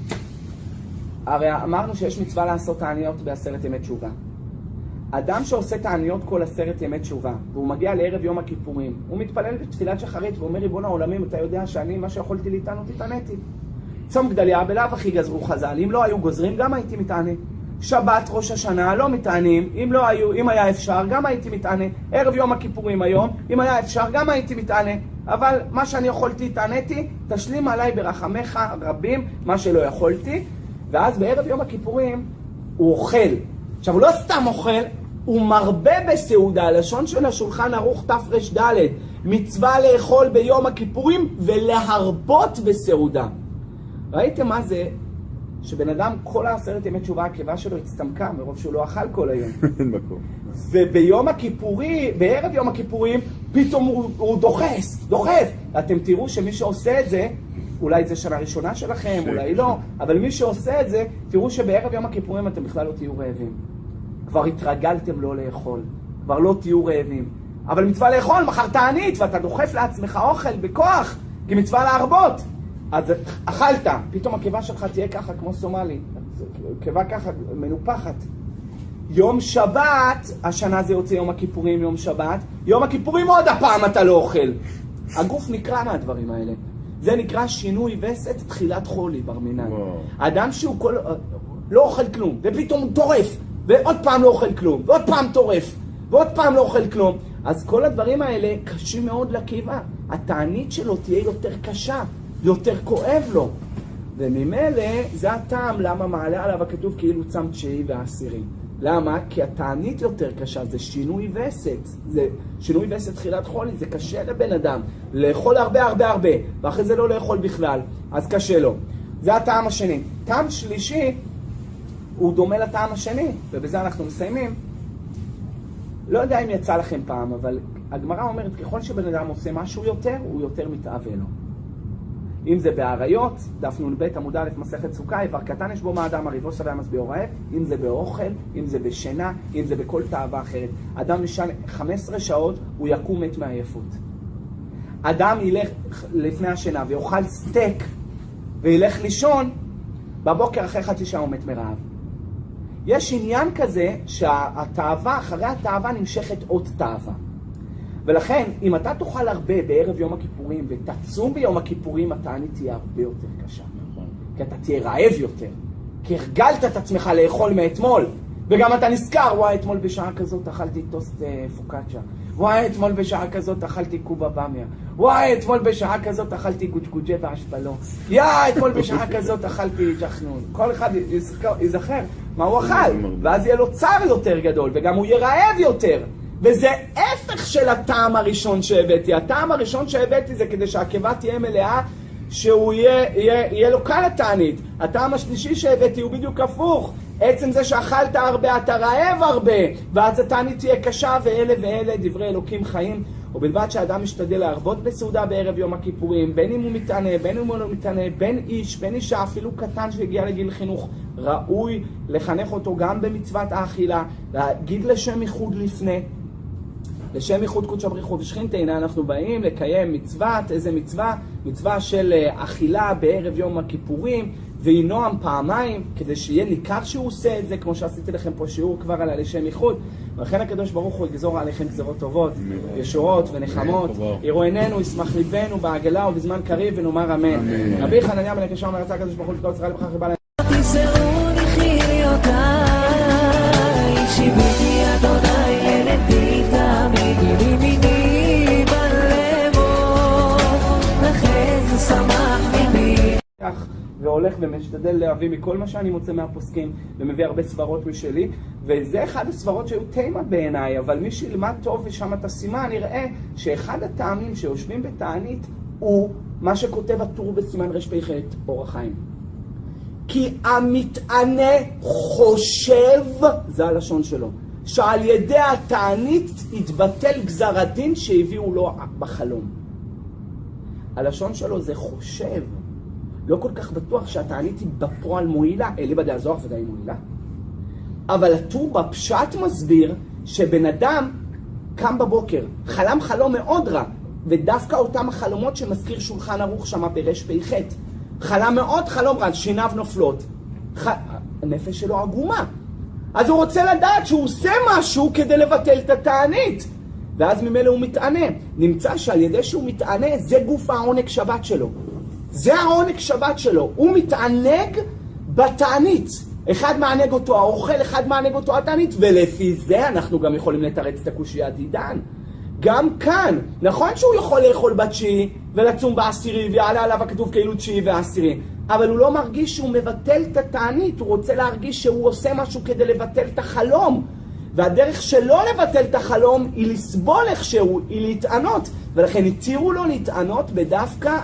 הרי אמרנו שיש מצווה לעשות תעניות ב10 ימי תשובה. אדם שעושה תעניות כל 10 ימי תשובה, והוא מגיע לערב יום הכיפורים, הוא מתפלל בתפילת שחרית ואומר, ריבון העולמים, אתה יודע שאני מה שיכולתי להתענות התעניתי. צום גדליה בלאו הכי גזרו חז"ל, אם לא היו גוזרים גם הייתי מתענה. שבת ראש השנה לא מתענים, אם היה אפשר גם הייתי מתענה. ערב יום הכיפורים היום, אם היה אפשר גם הייתי מתענה. אבל מה שאני יכולתי התעניתי, תשלים עליי ברחמך רבים מה שלא יכולתי. ואז בערב יום הכיפורים הוא אוכל. עכשיו הוא לא סתם אוכל, הוא מרבה בסעודה, לשון של השולחן ערוך תר"ד, מצווה לאכול ביום הכיפורים ולהרבות בסעודה. ראיתם מה זה? שבן אדם כל 10 ימי תשובה הקיבה שלו הצטמקה מרוב שהוא לא אכל כל היום. אין מקום. וביום הכיפורים, בערב יום הכיפורים, פתאום הוא דוחף. אתם תראו שמי שעושה את זה, אולי זה שנה ראשונה שלכם, אולי לא, אבל מי שעושה את זה, תראו שבערב יום הכיפורים אתם בכלל לא תהיו רעבים. כבר התרגלתם לא לאכול, כבר לא תהיו רעבים. אבל מצווה לאכול, מחר תענית, ואתה דוחף לעצמך אוכל בכוח, כי מצווה להרבות. אז אכלת, פתאום הקיבה שלך תהיה ככה כמו סומלי, קיבה ככה מנופחת. יום שבת, השנה זה יוצא יום הכיפורים, יום הכיפורים עוד הפעם אתה לא אוכל. הגוף נקרא מהדברים האלה. זה נקרא שינוי וסת תחילת חולי בר מינן. האדם שהוא לא אוכל כלום, ופתאום הוא טורף, ועוד פעם לא אוכל כלום, ועוד פעם טורף, ועוד פעם לא אוכל כלום. אז כל הדברים האלה קשים מאוד לקיבה. התענית שלו תהיה יותר קשה, יותר כואב לו. וממילא זה הטעם למה מעלה עליו הכתוב כאילו צם תשיעי ועשירי. למה? כי התענית יותר קשה, זה שינוי וסת. זה שינוי וסת תחילת חולי, זה קשה לבן אדם. לאכול הרבה, ואחרי זה לא לאכול בכלל, אז קשה לו. זה הטעם השני. טעם שלישי, הוא דומה לטעם השני, ובזה אנחנו מסיימים. לא יודע אם יצא לכם פעם, אבל הגמרא אומרת, ככל שבן אדם עושה משהו יותר, הוא יותר מתאווה לו. אם זה בעריות, דף נ"ב עמוד א' מסכת סוכה, איבר קטן יש בו מאדם, הריבו שבע מסביר רעב, אם זה באוכל, אם זה בשינה, אם זה בכל תאווה אחרת. אדם נשען 15 שעות, הוא יקום מת מעייפות. אדם ילך לפני השינה ויאכל סטייק וילך לישון, בבוקר אחרי חצי שעה הוא מת מרעב. יש עניין כזה שהתאווה, אחרי התאווה נמשכת עוד תאווה. ולכן, אם אתה תאכל הרבה בערב יום הכיפורים ותצום ביום הכיפורים, התענית תהיה הרבה יותר קשה. כי אתה תהיה רעב יותר. כי הרגלת את עצמך לאכול מאתמול. וגם אתה נזכר, וואי, אתמול בשעה כזאת אכלתי טוסט פוקאצ'ה. וואי, אתמול בשעה כזאת אכלתי קובה במיה. וואי, אתמול בשעה כזאת אכלתי גוג'גוג'ה ואשפלו. אתמול בשעה כזאת אכלתי ג'חנון. כל אחד יזכר מה הוא אכל. ואז יהיה לו צער יותר גדול, וגם הוא יהיה רעב יותר. וזה הפך של הטעם הראשון שהבאתי. הטעם הראשון שהבאתי זה כדי שהעקבה תהיה מלאה, שהוא יהיה לו קל התענית. הטעם השלישי שהבאתי הוא בדיוק הפוך. עצם זה שאכלת הרבה, אתה רעב הרבה, ואז התענית תהיה קשה, ואלה דברי אלוקים חיים. ובלבד שהאדם משתדל להרבות בסעודה בערב יום הכיפורים, בין אם הוא מתענה, בין אם הוא לא מתענה, בין איש, בין אישה, אפילו קטן שהגיע לגיל חינוך, ראוי לחנך אותו גם במצוות האכילה, להגיד לשם ייחוד לפני. לשם ייחוד קודש הבריחו ושכינתנה, אנחנו באים לקיים מצוות, איזה מצווה? מצווה של אכילה בערב יום הכיפורים, וינועם פעמיים, כדי שיהיה ניכר שהוא עושה את זה, כמו שעשיתי לכם פה שיעור כבר על לשם ייחוד. ולכן הקדוש ברוך הוא יגזור עליכם גזרות טובות, ישועות ונחמות, יראו עינינו, ישמח ליבנו בעגלה ובזמן קריב, ונאמר אמן. רבי חנניה בן עקשיא אומר, רצה הקדוש ברוך הוא לכל ישראל בכך ריבה להם. והולך ומשתדל להביא מכל מה שאני מוצא מהפוסקים, ומביא הרבה סברות משלי, וזה אחד הסברות שהיו תימה בעיניי, אבל מי שילמד טוב ושם את הסימן, נראה שאחד הטעמים שיושבים בתענית הוא מה שכותב הטור בסימן רפ"ח אור החיים. כי המתענה חושב, זה הלשון שלו, שעל ידי התענית יתבטל גזר הדין שהביאו לו בחלום. הלשון שלו זה חושב. לא כל כך בטוח שהתענית היא בפועל מועילה, אלי בדי הזוהר ודאי מועילה. אבל הטור בפשט מסביר שבן אדם קם בבוקר, חלם חלום מאוד רע, ודווקא אותם החלומות שמזכיר שולחן ערוך שמה ברפ"ח. חלם מאוד חלום רע, שיניו נופלות. הנפש שלו עגומה. אז הוא רוצה לדעת שהוא עושה משהו כדי לבטל את התענית. ואז ממילא הוא מתענה. נמצא שעל ידי שהוא מתענה, זה גוף העונג שבת שלו. זה העונג שבת שלו. הוא מתענג בתענית. אחד מענג אותו האוכל, אחד מענג אותו התענית, ולפי זה אנחנו גם יכולים לתרץ את הקושיית עידן. גם כאן, נכון שהוא יכול לאכול בתשיעי ולצום בעשירי, ויעלה עליו הכתוב כאילו תשיעי ועשירי, אבל הוא לא מרגיש שהוא מבטל את התענית, הוא רוצה להרגיש שהוא עושה משהו כדי לבטל את החלום. והדרך שלא לבטל את החלום היא לסבול איכשהו, היא להתענות, ולכן התירו לו להתענות בדווקא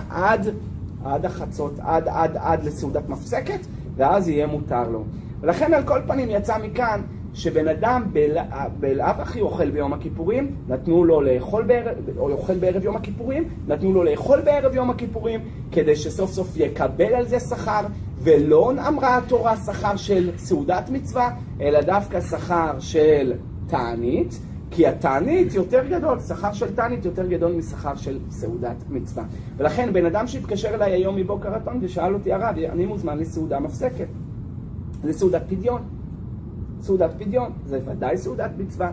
עד החצות, עד לסעודת מפסקת, ואז יהיה מותר לו. ולכן על כל פנים יצא מכאן שבן אדם בלאו הכי אוכל ביום הכיפורים, נתנו לו לאכול בערב יום הכיפורים, נתנו לו לאכול בערב יום הכיפורים, כדי שסוף סוף יקבל על זה שכר, ולא אמרה התורה שכר של סעודת מצווה, אלא דווקא שכר של תענית, כי התענית יותר גדול, שכר של תענית יותר גדול משכר של סעודת מצווה. ולכן בן אדם שהתקשר אליי היום מבוקר רטון ושאל אותי, הרב, אני מוזמן לסעודה מפסקת. זה סעודת פדיון. סעודת פדיון, זה ודאי סעודת מצווה.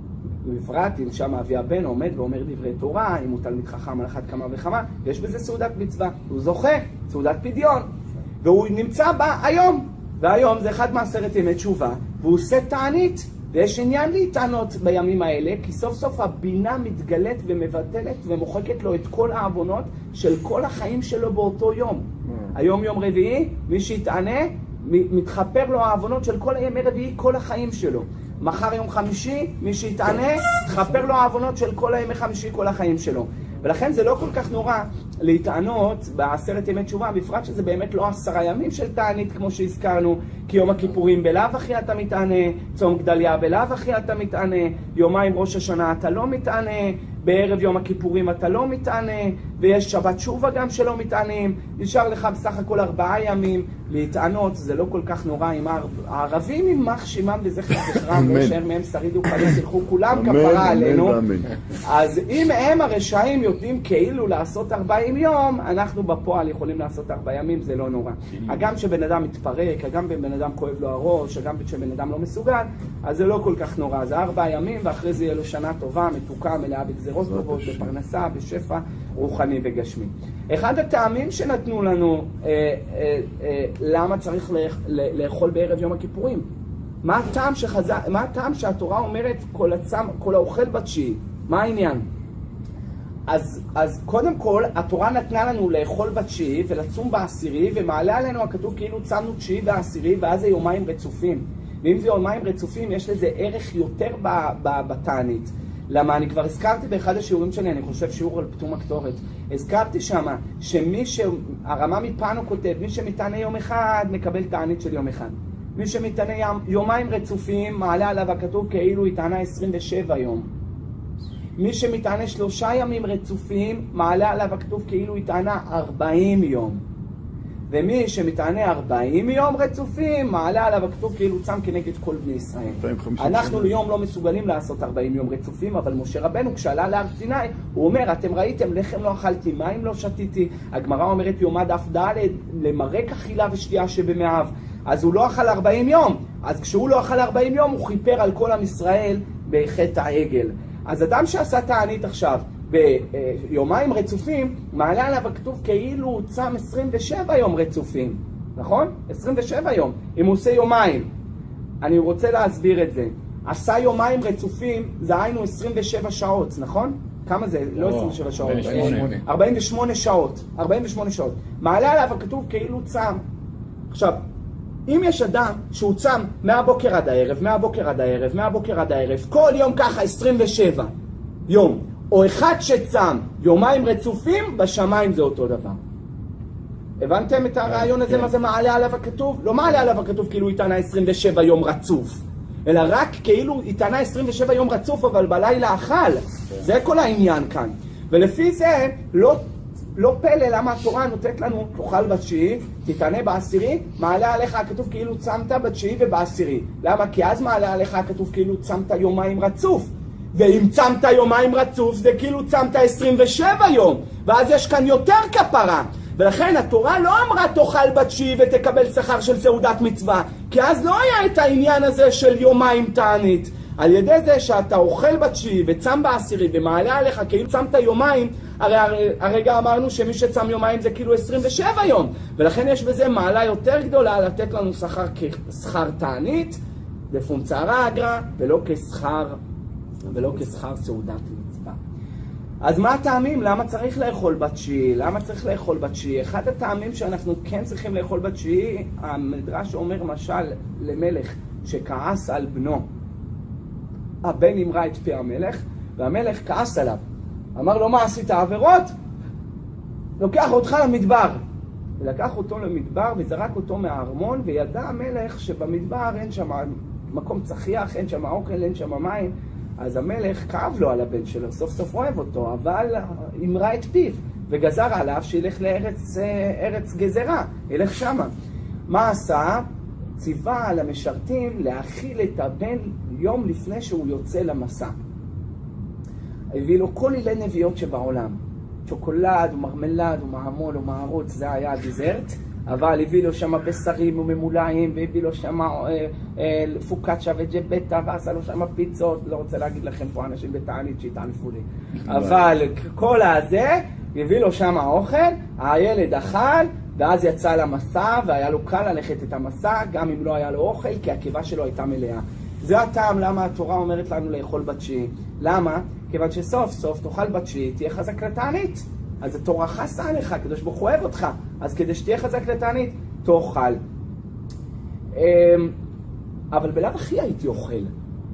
בפרט אם שם אבי הבן עומד ואומר דברי תורה, אם הוא תלמיד חכם על אחת כמה וכמה, יש בזה סעודת מצווה. הוא זוכה, סעודת פדיון. והוא נמצא בה היום. והיום זה אחד מעשרת ימי תשובה, והוא עושה תענית. ויש עניין להתענות בימים האלה, כי סוף סוף הבינה מתגלת ומבטלת ומוחקת לו את כל העוונות של כל החיים שלו באותו יום. היום יום רביעי, מי שיתענה, מתחפר לו העוונות של כל הימי רביעי, כל החיים שלו. מחר יום חמישי, מי שיתענה, מתחפר לו העוונות של כל הימי חמישי, כל החיים שלו. ולכן זה לא כל כך נורא להתענות בעשרת ימי תשובה, בפרט שזה באמת לא 10 ימים של תענית כמו שהזכרנו, כי יום הכיפורים בלאו הכי אתה מתענה, צום גדליה בלאו הכי אתה מתענה, יומיים ראש השנה אתה לא מתענה, בערב יום הכיפורים אתה לא מתענה, ויש שבת שובה גם שלא מתענים, נשאר לך בסך הכל 4 ימים להתענות, זה לא כל כך נורא. עם הערבים יימח שמם וזכר זכרם, ואשר מהם שריד ופליט תלכו כולם כפרה עלינו. אז אם הם הרשעים יודעים כאילו לעשות 40 יום, אנחנו בפועל יכולים לעשות 4 ימים, זה לא נורא. הגם שבן אדם מתפרק, הגם בן אדם כואב לו הראש, הגם שבן אדם לא מסוגל, אז זה לא כל כך נורא. זה 4 ימים, ואחרי זה יהיה לו שנה טובה, מתוקה, מלאה בגזירות טובות, בפרנסה, בשפע רוחני וגשמי. אחד הטעמים שנתנו לנו למה צריך לאכול בערב יום הכיפורים, מה הטעם שהתורה אומרת כל האוכל בתשיעי? מה העניין? אז קודם כל התורה נתנה לנו לאכול בתשיעי ולצום בעשירי, ומעלה עלינו הכתוב כאילו צמנו תשיעי ועשירי, ואז זה יומיים רצופים. ואם זה יומיים רצופים יש לזה ערך יותר בתענית. למה? אני כבר הזכרתי באחד השיעורים שלי, אני חושב שיעור על פתום הקטורת, הזכרתי שמה הרמה מפנו כותב, מי שמתענה יום אחד מקבל תענית של יום אחד. מי שמתענה יומיים רצופים מעלה עליו הכתוב כאילו התענה 27 יום. מי שמתענה 3 ימים רצופים מעלה עליו הכתוב כאילו התענה 40 יום. ומי שמתענה 40 יום רצופים, מעלה עליו הכתוב כאילו צם כנגד כל בני ישראל. אנחנו ליום לא מסוגלים לעשות 40 יום רצופים, אבל משה רבנו כשעלה להר סיני, הוא אומר, אתם ראיתם, לחם לא אכלתי, מים לא שתיתי. הגמרא אומרת יומא דף ד' למרק אכילה ושתייה שבמאיו. אז הוא לא אכל 40 יום. אז כשהוא לא אכל 40 יום, הוא חיפר על כל עם ישראל בחטא העגל. אז אדם שעשה תענית עכשיו, ביומיים רצופים, מעלה עליו הכתוב כאילו הוא צם 27 יום רצופים, נכון? 27 יום, אם הוא עושה יומיים. אני רוצה להסביר את זה. עשה יומיים רצופים, זה היינו 27 שעות, נכון? כמה זה? לא 27 שעות. 48 שעות. 48 שעות. מעלה עליו הכתוב כאילו צם. עכשיו, אם יש אדם שהוא צם מהבוקר עד הערב, מהבוקר עד הערב, מהבוקר עד הערב, כל יום ככה 27 יום, או אחד שצם יומיים רצופים, בשמיים זה אותו דבר. הבנתם את הרעיון הזה, מה זה מעלה עליו הכתוב? לא מעלה עליו הכתוב כאילו התענה 27 יום רצוף, אלא רק כאילו התענה 27 יום רצוף, אבל בלילה אכל. זה כל העניין כאן. ולפי זה לא פלא למה התורה נותנת לנו, תאכל בתשיעי, תתענה בעשירי, מעלה עליך הכתוב כאילו צמת בתשיעי ובעשירי. למה? כי אז מעלה עליך הכתוב כאילו צמת יומיים רצוף. ואם צמת יומיים רצוף זה כאילו צמת 27 יום, ואז יש כאן יותר כפרה. ולכן התורה לא אמרה תאכל בתשיעי ותקבל שכר של סעודת מצווה, כי אז לא היה את העניין הזה של יומיים תענית. על ידי זה שאתה אוכל בתשיעי וצם בעשירי ומעלה עליך כאילו צמת יומיים, הרגע אמרנו שמי שצם יומיים זה כאילו 27 יום, ולכן יש בזה מעלה יותר גדולה לתת לנו שכר כשכר תענית לפונצרה אגרא, ולא כשכר סעודת מצווה. אז מה הטעמים? למה צריך לאכול בתשיעי? למה צריך לאכול בתשיעי? אחד הטעמים שאנחנו כן צריכים לאכול בתשיעי, המדרש אומר משל למלך שכעס על בנו. הבן אמרה את פי המלך, והמלך כעס עליו. אמר לו, מה עשית עבירות? לוקח אותך למדבר. ולקח אותו למדבר וזרק אותו מהארמון, וידע המלך שבמדבר אין שם מקום צחיח, אין שם אוכל, אין שם מים. אז המלך כאב לו על הבן שלו, סוף סוף אוהב אותו, אבל אמרה את פיו, וגזר עליו שילך לארץ גזרה, ילך שמה. מה עשה? ציווה על המשרתים להאכיל את הבן יום לפני שהוא יוצא למסע. הביא לו כל אילי נביאות שבעולם, שוקולד ומרמלד ומעמול ומערוץ, זה היה הדיזרט, אבל הביא לו שם בשרים וממולאים, והביא לו שם פוקצ'ה וג'בטה, ועשה לו שם פיצות, לא רוצה להגיד לכם פה אנשים בתענית שהתענפו לי, אבל כל הזה, הביא לו שם האוכל, הילד אכל, ואז יצא למסע, והיה לו קל ללכת את המסע, גם אם לא היה לו אוכל, כי הקיבה שלו הייתה מלאה. זה הטעם למה התורה אומרת לנו לאכול בתשיעי. למה? כיוון שסוף סוף תאכל בתשיעי, תהיה חזק לתענית. אז התורה חסה עליך, הקדוש ברוך הוא אוהב אותך, אז כדי שתהיה חזק לתענית, תאכל. אבל בלאו הכי הייתי אוכל,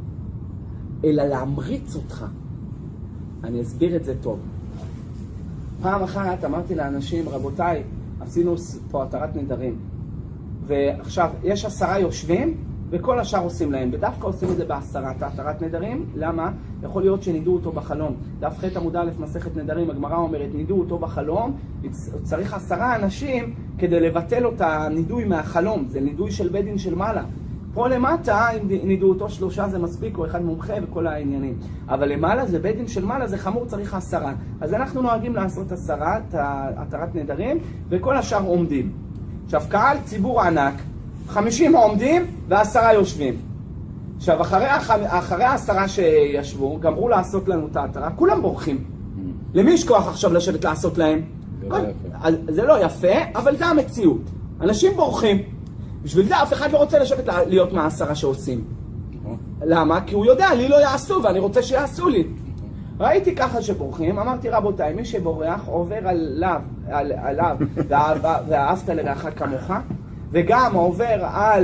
אלא להמריץ אותך. אני אסביר את זה טוב. פעם אחת אמרתי לאנשים, רבותיי, עשינו פה התרת נדרים. ועכשיו, יש 10 יושבים, וכל השאר עושים להם. ודווקא עושים את זה בהתרת נדרים. למה? יכול להיות שנידו אותו בחלום. דף ח' עמוד א' מסכת נדרים, הגמרא אומרת, נידו אותו בחלום, צריך 10 אנשים כדי לבטל את הנידוי מהחלום. זה נידוי של בית דין של מעלה. פה למטה, אם נידו אותו 3 זה מספיק, או 1 מומחה וכל העניינים. אבל למעלה זה בית דין של מעלה, זה חמור, צריך 10. אז אנחנו נוהגים לעשות 10, התרת נדרים, וכל השאר עומדים. עכשיו, קהל ציבור ענק, 50 עומדים ו10 יושבים. עכשיו, אחרי 10 שישבו, גמרו לעשות לנו את ההתרה, כולם בורחים. למי יש כוח עכשיו לשבת לעשות להם? זה לא יפה, אבל זה המציאות. אנשים בורחים. בשביל זה אף אחד לא רוצה לשבת להיות מה10 שעושים. למה? כי הוא יודע, לי לא יעשו ואני רוצה שיעשו לי. ראיתי ככה שבורחים, אמרתי רבותיי, מי שבורח עובר עליו ואהבת לרעך כמוך, וגם עובר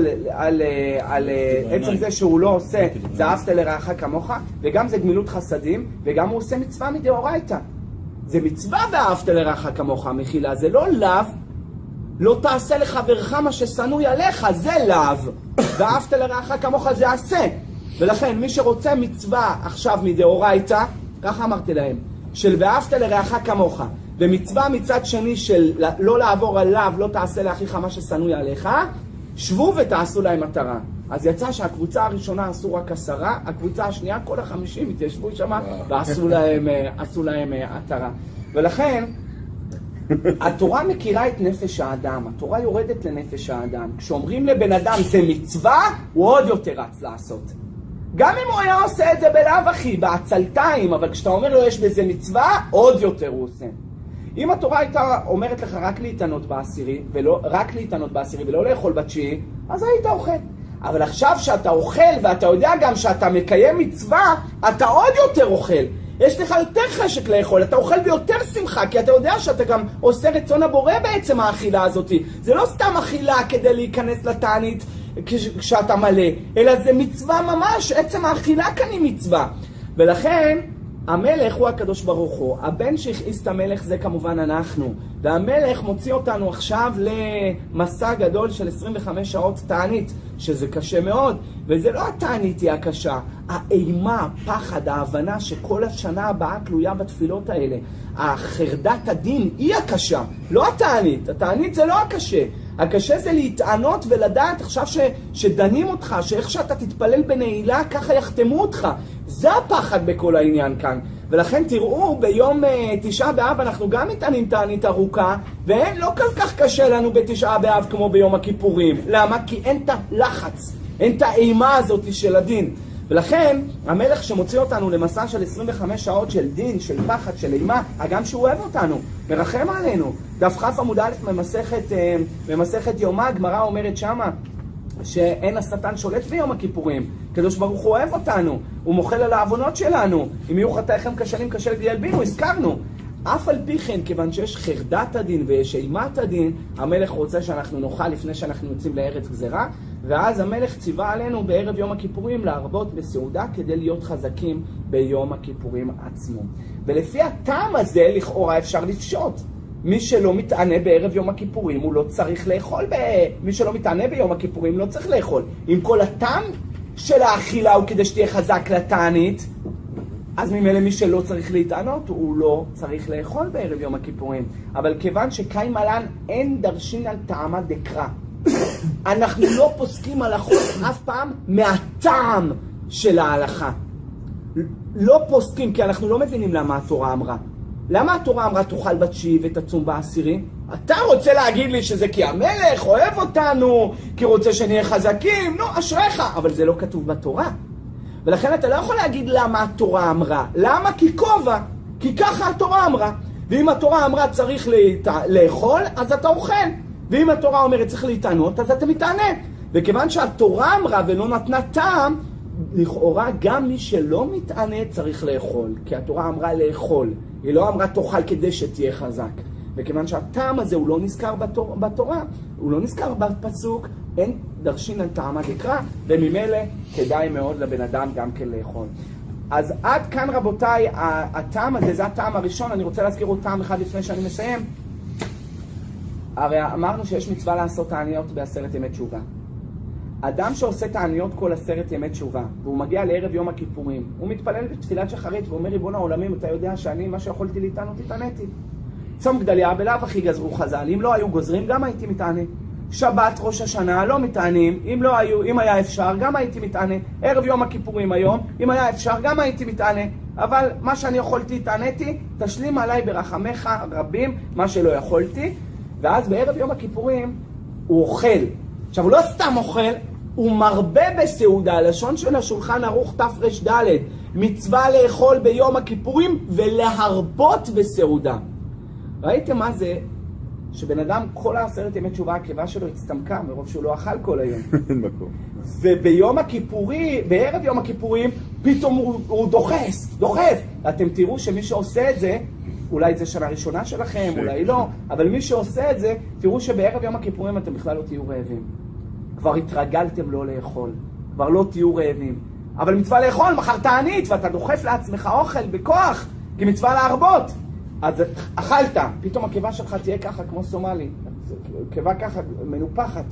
על עצם זה שהוא לא עושה, זה אהבת לרעך כמוך, וגם זה גמילות חסדים, וגם הוא עושה מצווה מדאורייתא. זה מצווה ואהבת לרעך כמוך, מחילה, זה לא לאו, לא תעשה לחברך מה ששנוא עליך, זה לאו, ואהבת לרעך כמוך זה עשה. ולכן מי שרוצה מצווה עכשיו מדאורייתא, ככה אמרתי להם, של ואהבת לרעך כמוך, ומצווה מצד שני של לא לעבור עליו, לא תעשה לאחיך מה ששנוא עליך, שבו ותעשו להם התרה. אז יצא שהקבוצה הראשונה עשו רק 10, הקבוצה השנייה, כל ה50 התיישבו שם ועשו להם התרה. ולכן, התורה מכירה את נפש האדם, התורה יורדת לנפש האדם. כשאומרים לבן אדם זה מצווה, הוא עוד יותר רץ לעשות. גם אם הוא היה עושה את זה בלאו הכי, בעצלתיים, אבל כשאתה אומר לו יש בזה מצווה, עוד יותר הוא עושה. אם התורה הייתה אומרת לך רק להתענות בעשירי, ולא לאכול בתשיעי, אז היית אוכל. אבל עכשיו שאתה אוכל ואתה יודע גם שאתה מקיים מצווה, אתה עוד יותר אוכל. יש לך יותר חשק לאכול, אתה אוכל ביותר שמחה, כי אתה יודע שאתה גם עושה רצון הבורא בעצם האכילה הזאת. זה לא סתם אכילה כדי להיכנס לתענית כשאתה מלא, אלא זה מצווה ממש, עצם האכילה כאן היא מצווה. ולכן, המלך הוא הקדוש ברוך הוא, הבן שהכעיס את המלך זה כמובן אנחנו, והמלך מוציא אותנו עכשיו למסע גדול של 25 שעות תענית, שזה קשה מאוד, וזה לא התענית היא הקשה, האימה, פחד, ההבנה שכל השנה הבאה תלויה בתפילות האלה, החרדת הדין היא הקשה, לא התענית, התענית זה לא הקשה, הקשה זה להתענות ולדעת עכשיו שדנים אותך, שאיך שאתה תתפלל בנעילה ככה יחתמו אותך, זה הפחד בכל העניין כאן. ולכן תראו, ביום 9 באב אנחנו גם מתענים תענית ארוכה, ואין לא כל כך קשה לנו ב9 באב כמו ביום הכיפורים. למה? כי אין את הלחץ, אין את האימה הזאת של הדין. ולכן המלך שמוציא אותנו למסע של 25 שעות של דין, של פחד, של אימה, הגם שהוא אוהב אותנו, מרחם עלינו. דף כ' עמוד א' במסכת יומא, הגמרא אומרת שמה, שאין השטן שולט ביום הכיפורים. קדוש ברוך הוא אוהב אותנו, הוא מוחל על העוונות שלנו. אם יהיו חטאיכם כשלים כשל ילבינו, הזכרנו. אף על פי כן, כיוון שיש חרדת הדין ויש אימת הדין, המלך רוצה שאנחנו נאכל לפני שאנחנו יוצאים לארץ גזרה, ואז המלך ציווה עלינו בערב יום הכיפורים להרבות בסעודה כדי להיות חזקים ביום הכיפורים עצמו. ולפי הטעם הזה לכאורה אפשר לפשוט. מי שלא מתענה בערב יום הכיפורים הוא לא צריך לאכול, מי שלא מתענה ביום הכיפורים לא צריך לאכול. אם כל הטעם של האכילה הוא כדי שתהיה חזק לתענית, אז ממילא מי שלא צריך להתענות הוא לא צריך לאכול בערב יום הכיפורים. אבל כיוון שקיים מלן אין דרשין על טעמה דקרא, אנחנו לא פוסקים הלכות אף פעם מהטעם של ההלכה. לא פוסקים כי אנחנו לא מבינים למה התורה אמרה. למה התורה אמרה תאכל בתשיעי ותצום בעשירי? אתה רוצה להגיד לי שזה כי המלך אוהב אותנו, כי רוצה שנהיה חזקים? נו, אשריך. אבל זה לא כתוב בתורה. ולכן אתה לא יכול להגיד למה התורה אמרה. למה? כי כובע. כי ככה התורה אמרה. ואם התורה אמרה צריך לאכול, אז אתה אוכל. ואם התורה אומרת צריך להתענות, אז אתה מתענה. וכיוון שהתורה אמרה ולא נתנה טעם, לכאורה גם מי שלא מתענה צריך לאכול. כי התורה אמרה לאכול. היא לא אמרה תאכל כדי שתהיה חזק. וכיוון שהטעם הזה הוא לא נזכר בתורה, הוא לא נזכר בפסוק, אין דרשין על טעמה דקרא, וממילא כדאי מאוד לבן אדם גם כן לאכול. אז עד כאן רבותיי, הטעם הזה, זה הטעם הראשון. אני רוצה להזכיר עוד טעם אחד לפני שאני מסיים. הרי אמרנו שיש מצווה לעשות תעניות ב10 ימי תשובה. אדם שעושה תעניות כל 10 ימי תשובה, והוא מגיע לערב יום הכיפורים, הוא מתפלל בתפילת שחרית ואומר, ריבון העולמים, אתה יודע שאני, מה שיכולתי להתענות, התעניתי. צום גדליה, בלאו הכי גזרו חז"ל, אם לא היו גוזרים, גם הייתי מתענה. שבת, ראש השנה, לא מתענים, אם היה אפשר, גם הייתי מתענה. ערב יום הכיפורים היום, אם היה אפשר, גם הייתי מתענה. אבל מה שאני יכולתי, התעניתי, תשלים עליי ברחמך רבים, מה שלא יכולתי. ואז בערב יום הכיפורים הוא אוכל. עכשיו, הוא לא סתם אוכל, הוא מרבה בסעודה. הלשון של השולחן ערוך תר"ד, מצווה לאכול ביום הכיפורים ולהרבות בסעודה. ראיתם מה זה? שבן אדם כל 10 ימי תשובה, הקיבה שלו הצטמקה מרוב שהוא לא אכל כל היום. אין מקום. וביום הכיפורים, בערב יום הכיפורים, פתאום הוא דוחף. אתם תראו שמי שעושה את זה, אולי זה שנה ראשונה שלכם, אולי לא, אבל מי שעושה את זה, תראו שבערב יום הכיפורים אתם בכלל לא תהיו רעבים. כבר התרגלתם לא לאכול, כבר לא תהיו רעבים. אבל מצווה לאכול, מחר תענית, ואתה דוחף לעצמך אוכל בכוח, כי מצווה להרבות. אז אכלת, פתאום הקיבה שלך תהיה ככה כמו סומלי, קיבה ככה מנופחת.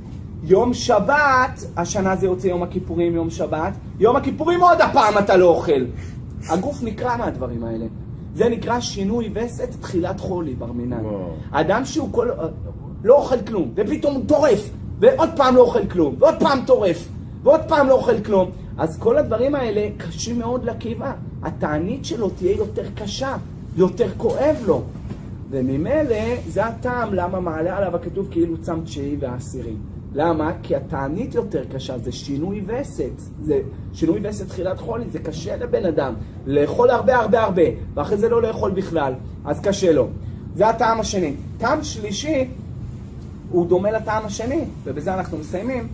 יום שבת, השנה זה יוצא יום הכיפורים, יום שבת, יום הכיפורים עוד הפעם אתה לא אוכל. הגוף נקרא מהדברים האלה. זה נקרא שינוי וסת תחילת חולי בר מינן. האדם שהוא לא אוכל כלום, ופתאום הוא טורף, ועוד פעם לא אוכל כלום, ועוד פעם טורף, ועוד פעם לא אוכל כלום. אז כל הדברים האלה קשים מאוד לקיבה. התענית שלו תהיה יותר קשה. יותר כואב לו. וממילא זה הטעם למה מעלה עליו הכתוב כאילו צם 9 ו10. למה? כי התענית יותר קשה, זה שינוי וסת. זה שינוי וסת תחילת חולי, זה קשה לבן אדם. לאכול הרבה, ואחרי זה לא לאכול בכלל, אז קשה לו. זה הטעם השני. טעם שלישי, הוא דומה לטעם השני, ובזה אנחנו מסיימים.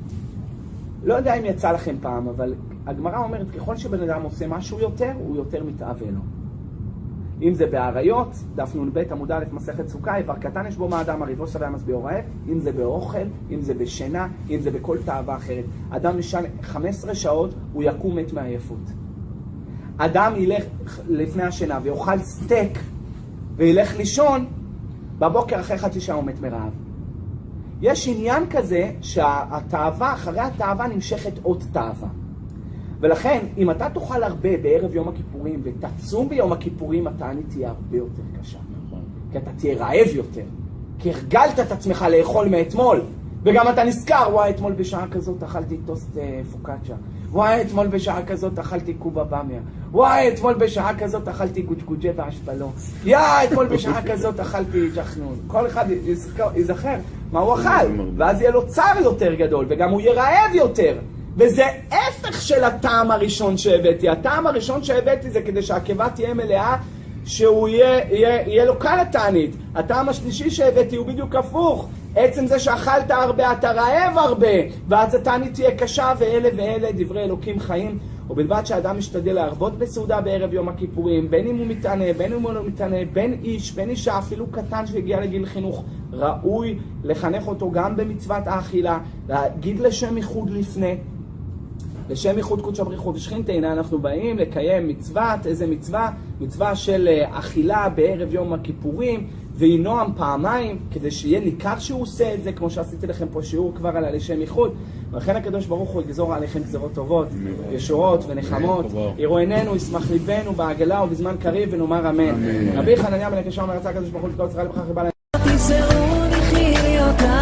לא יודע אם יצא לכם פעם, אבל הגמרא אומרת, ככל שבן אדם עושה משהו יותר, הוא יותר מתאווה לו. אם זה בעריות, דף נ"ב עמוד א' מסכת סוכה, איבר קטן יש בו מאדם הריבו שבע מסביעו רעב, אם זה באוכל, אם זה בשינה, אם זה בכל תאווה אחרת. אדם ישן 15 שעות, הוא יקום מת מעייפות. אדם ילך לפני השינה ויאכל סטייק וילך לישון, בבוקר אחרי חצי שעה הוא מת מרעב. יש עניין כזה שהתאווה, אחרי התאווה נמשכת עוד תאווה. ולכן, אם אתה תאכל הרבה בערב יום הכיפורים ותצום ביום הכיפורים, התענית תהיה הרבה יותר קשה. כי אתה תהיה רעב יותר. כי הרגלת את עצמך לאכול מאתמול. וגם אתה נזכר, וואי, אתמול בשעה כזאת אכלתי טוסט פוקאצ'ה. וואי, אתמול בשעה כזאת אכלתי קובה במיה. וואי, אתמול בשעה כזאת אכלתי גוג'גוג'ה ואשפלו. אתמול בשעה כזאת אכלתי ג'חנון. כל אחד יזכר מה הוא אכל. ואז יהיה לו צער יותר גדול, וגם הוא יהיה רעב יותר. וזה הפך של הטעם הראשון שהבאתי. הטעם הראשון שהבאתי זה כדי שהקיבה תהיה מלאה, שהוא יהיה לו קל התענית. הטעם השלישי שהבאתי הוא בדיוק הפוך. עצם זה שאכלת הרבה, אתה רעב הרבה, ואז התענית תהיה קשה, ואלה דברי אלוקים חיים. ובלבד שהאדם משתדל להרבות בסעודה בערב יום הכיפורים, בין אם הוא מתענה, בין אם הוא לא מתענה, בין איש, בין אישה, אפילו קטן שהגיע לגיל חינוך, ראוי לחנך אותו גם במצוות האכילה, להגיד לשם ייחוד לפני. לשם ייחוד קודשא בריך ושכינתנו, אנחנו באים לקיים מצוות, איזה מצווה? מצווה של אכילה בערב יום הכיפורים, וינועם פעמיים, כדי שיהיה ניכר שהוא עושה את זה, כמו שעשיתי לכם פה שיעור כבר על לשם ייחוד. ולכן הקדוש ברוך הוא יגזור עליכם גזרות טובות, ישועות ונחמות, יראו עינינו, ישמח ליבנו בעגלה ובזמן קריב, ונאמר אמן. רבי חנניה בן עקשיא אומר, רצה הקדוש ברוך הוא לתקוע ישראל בכך ובא להם.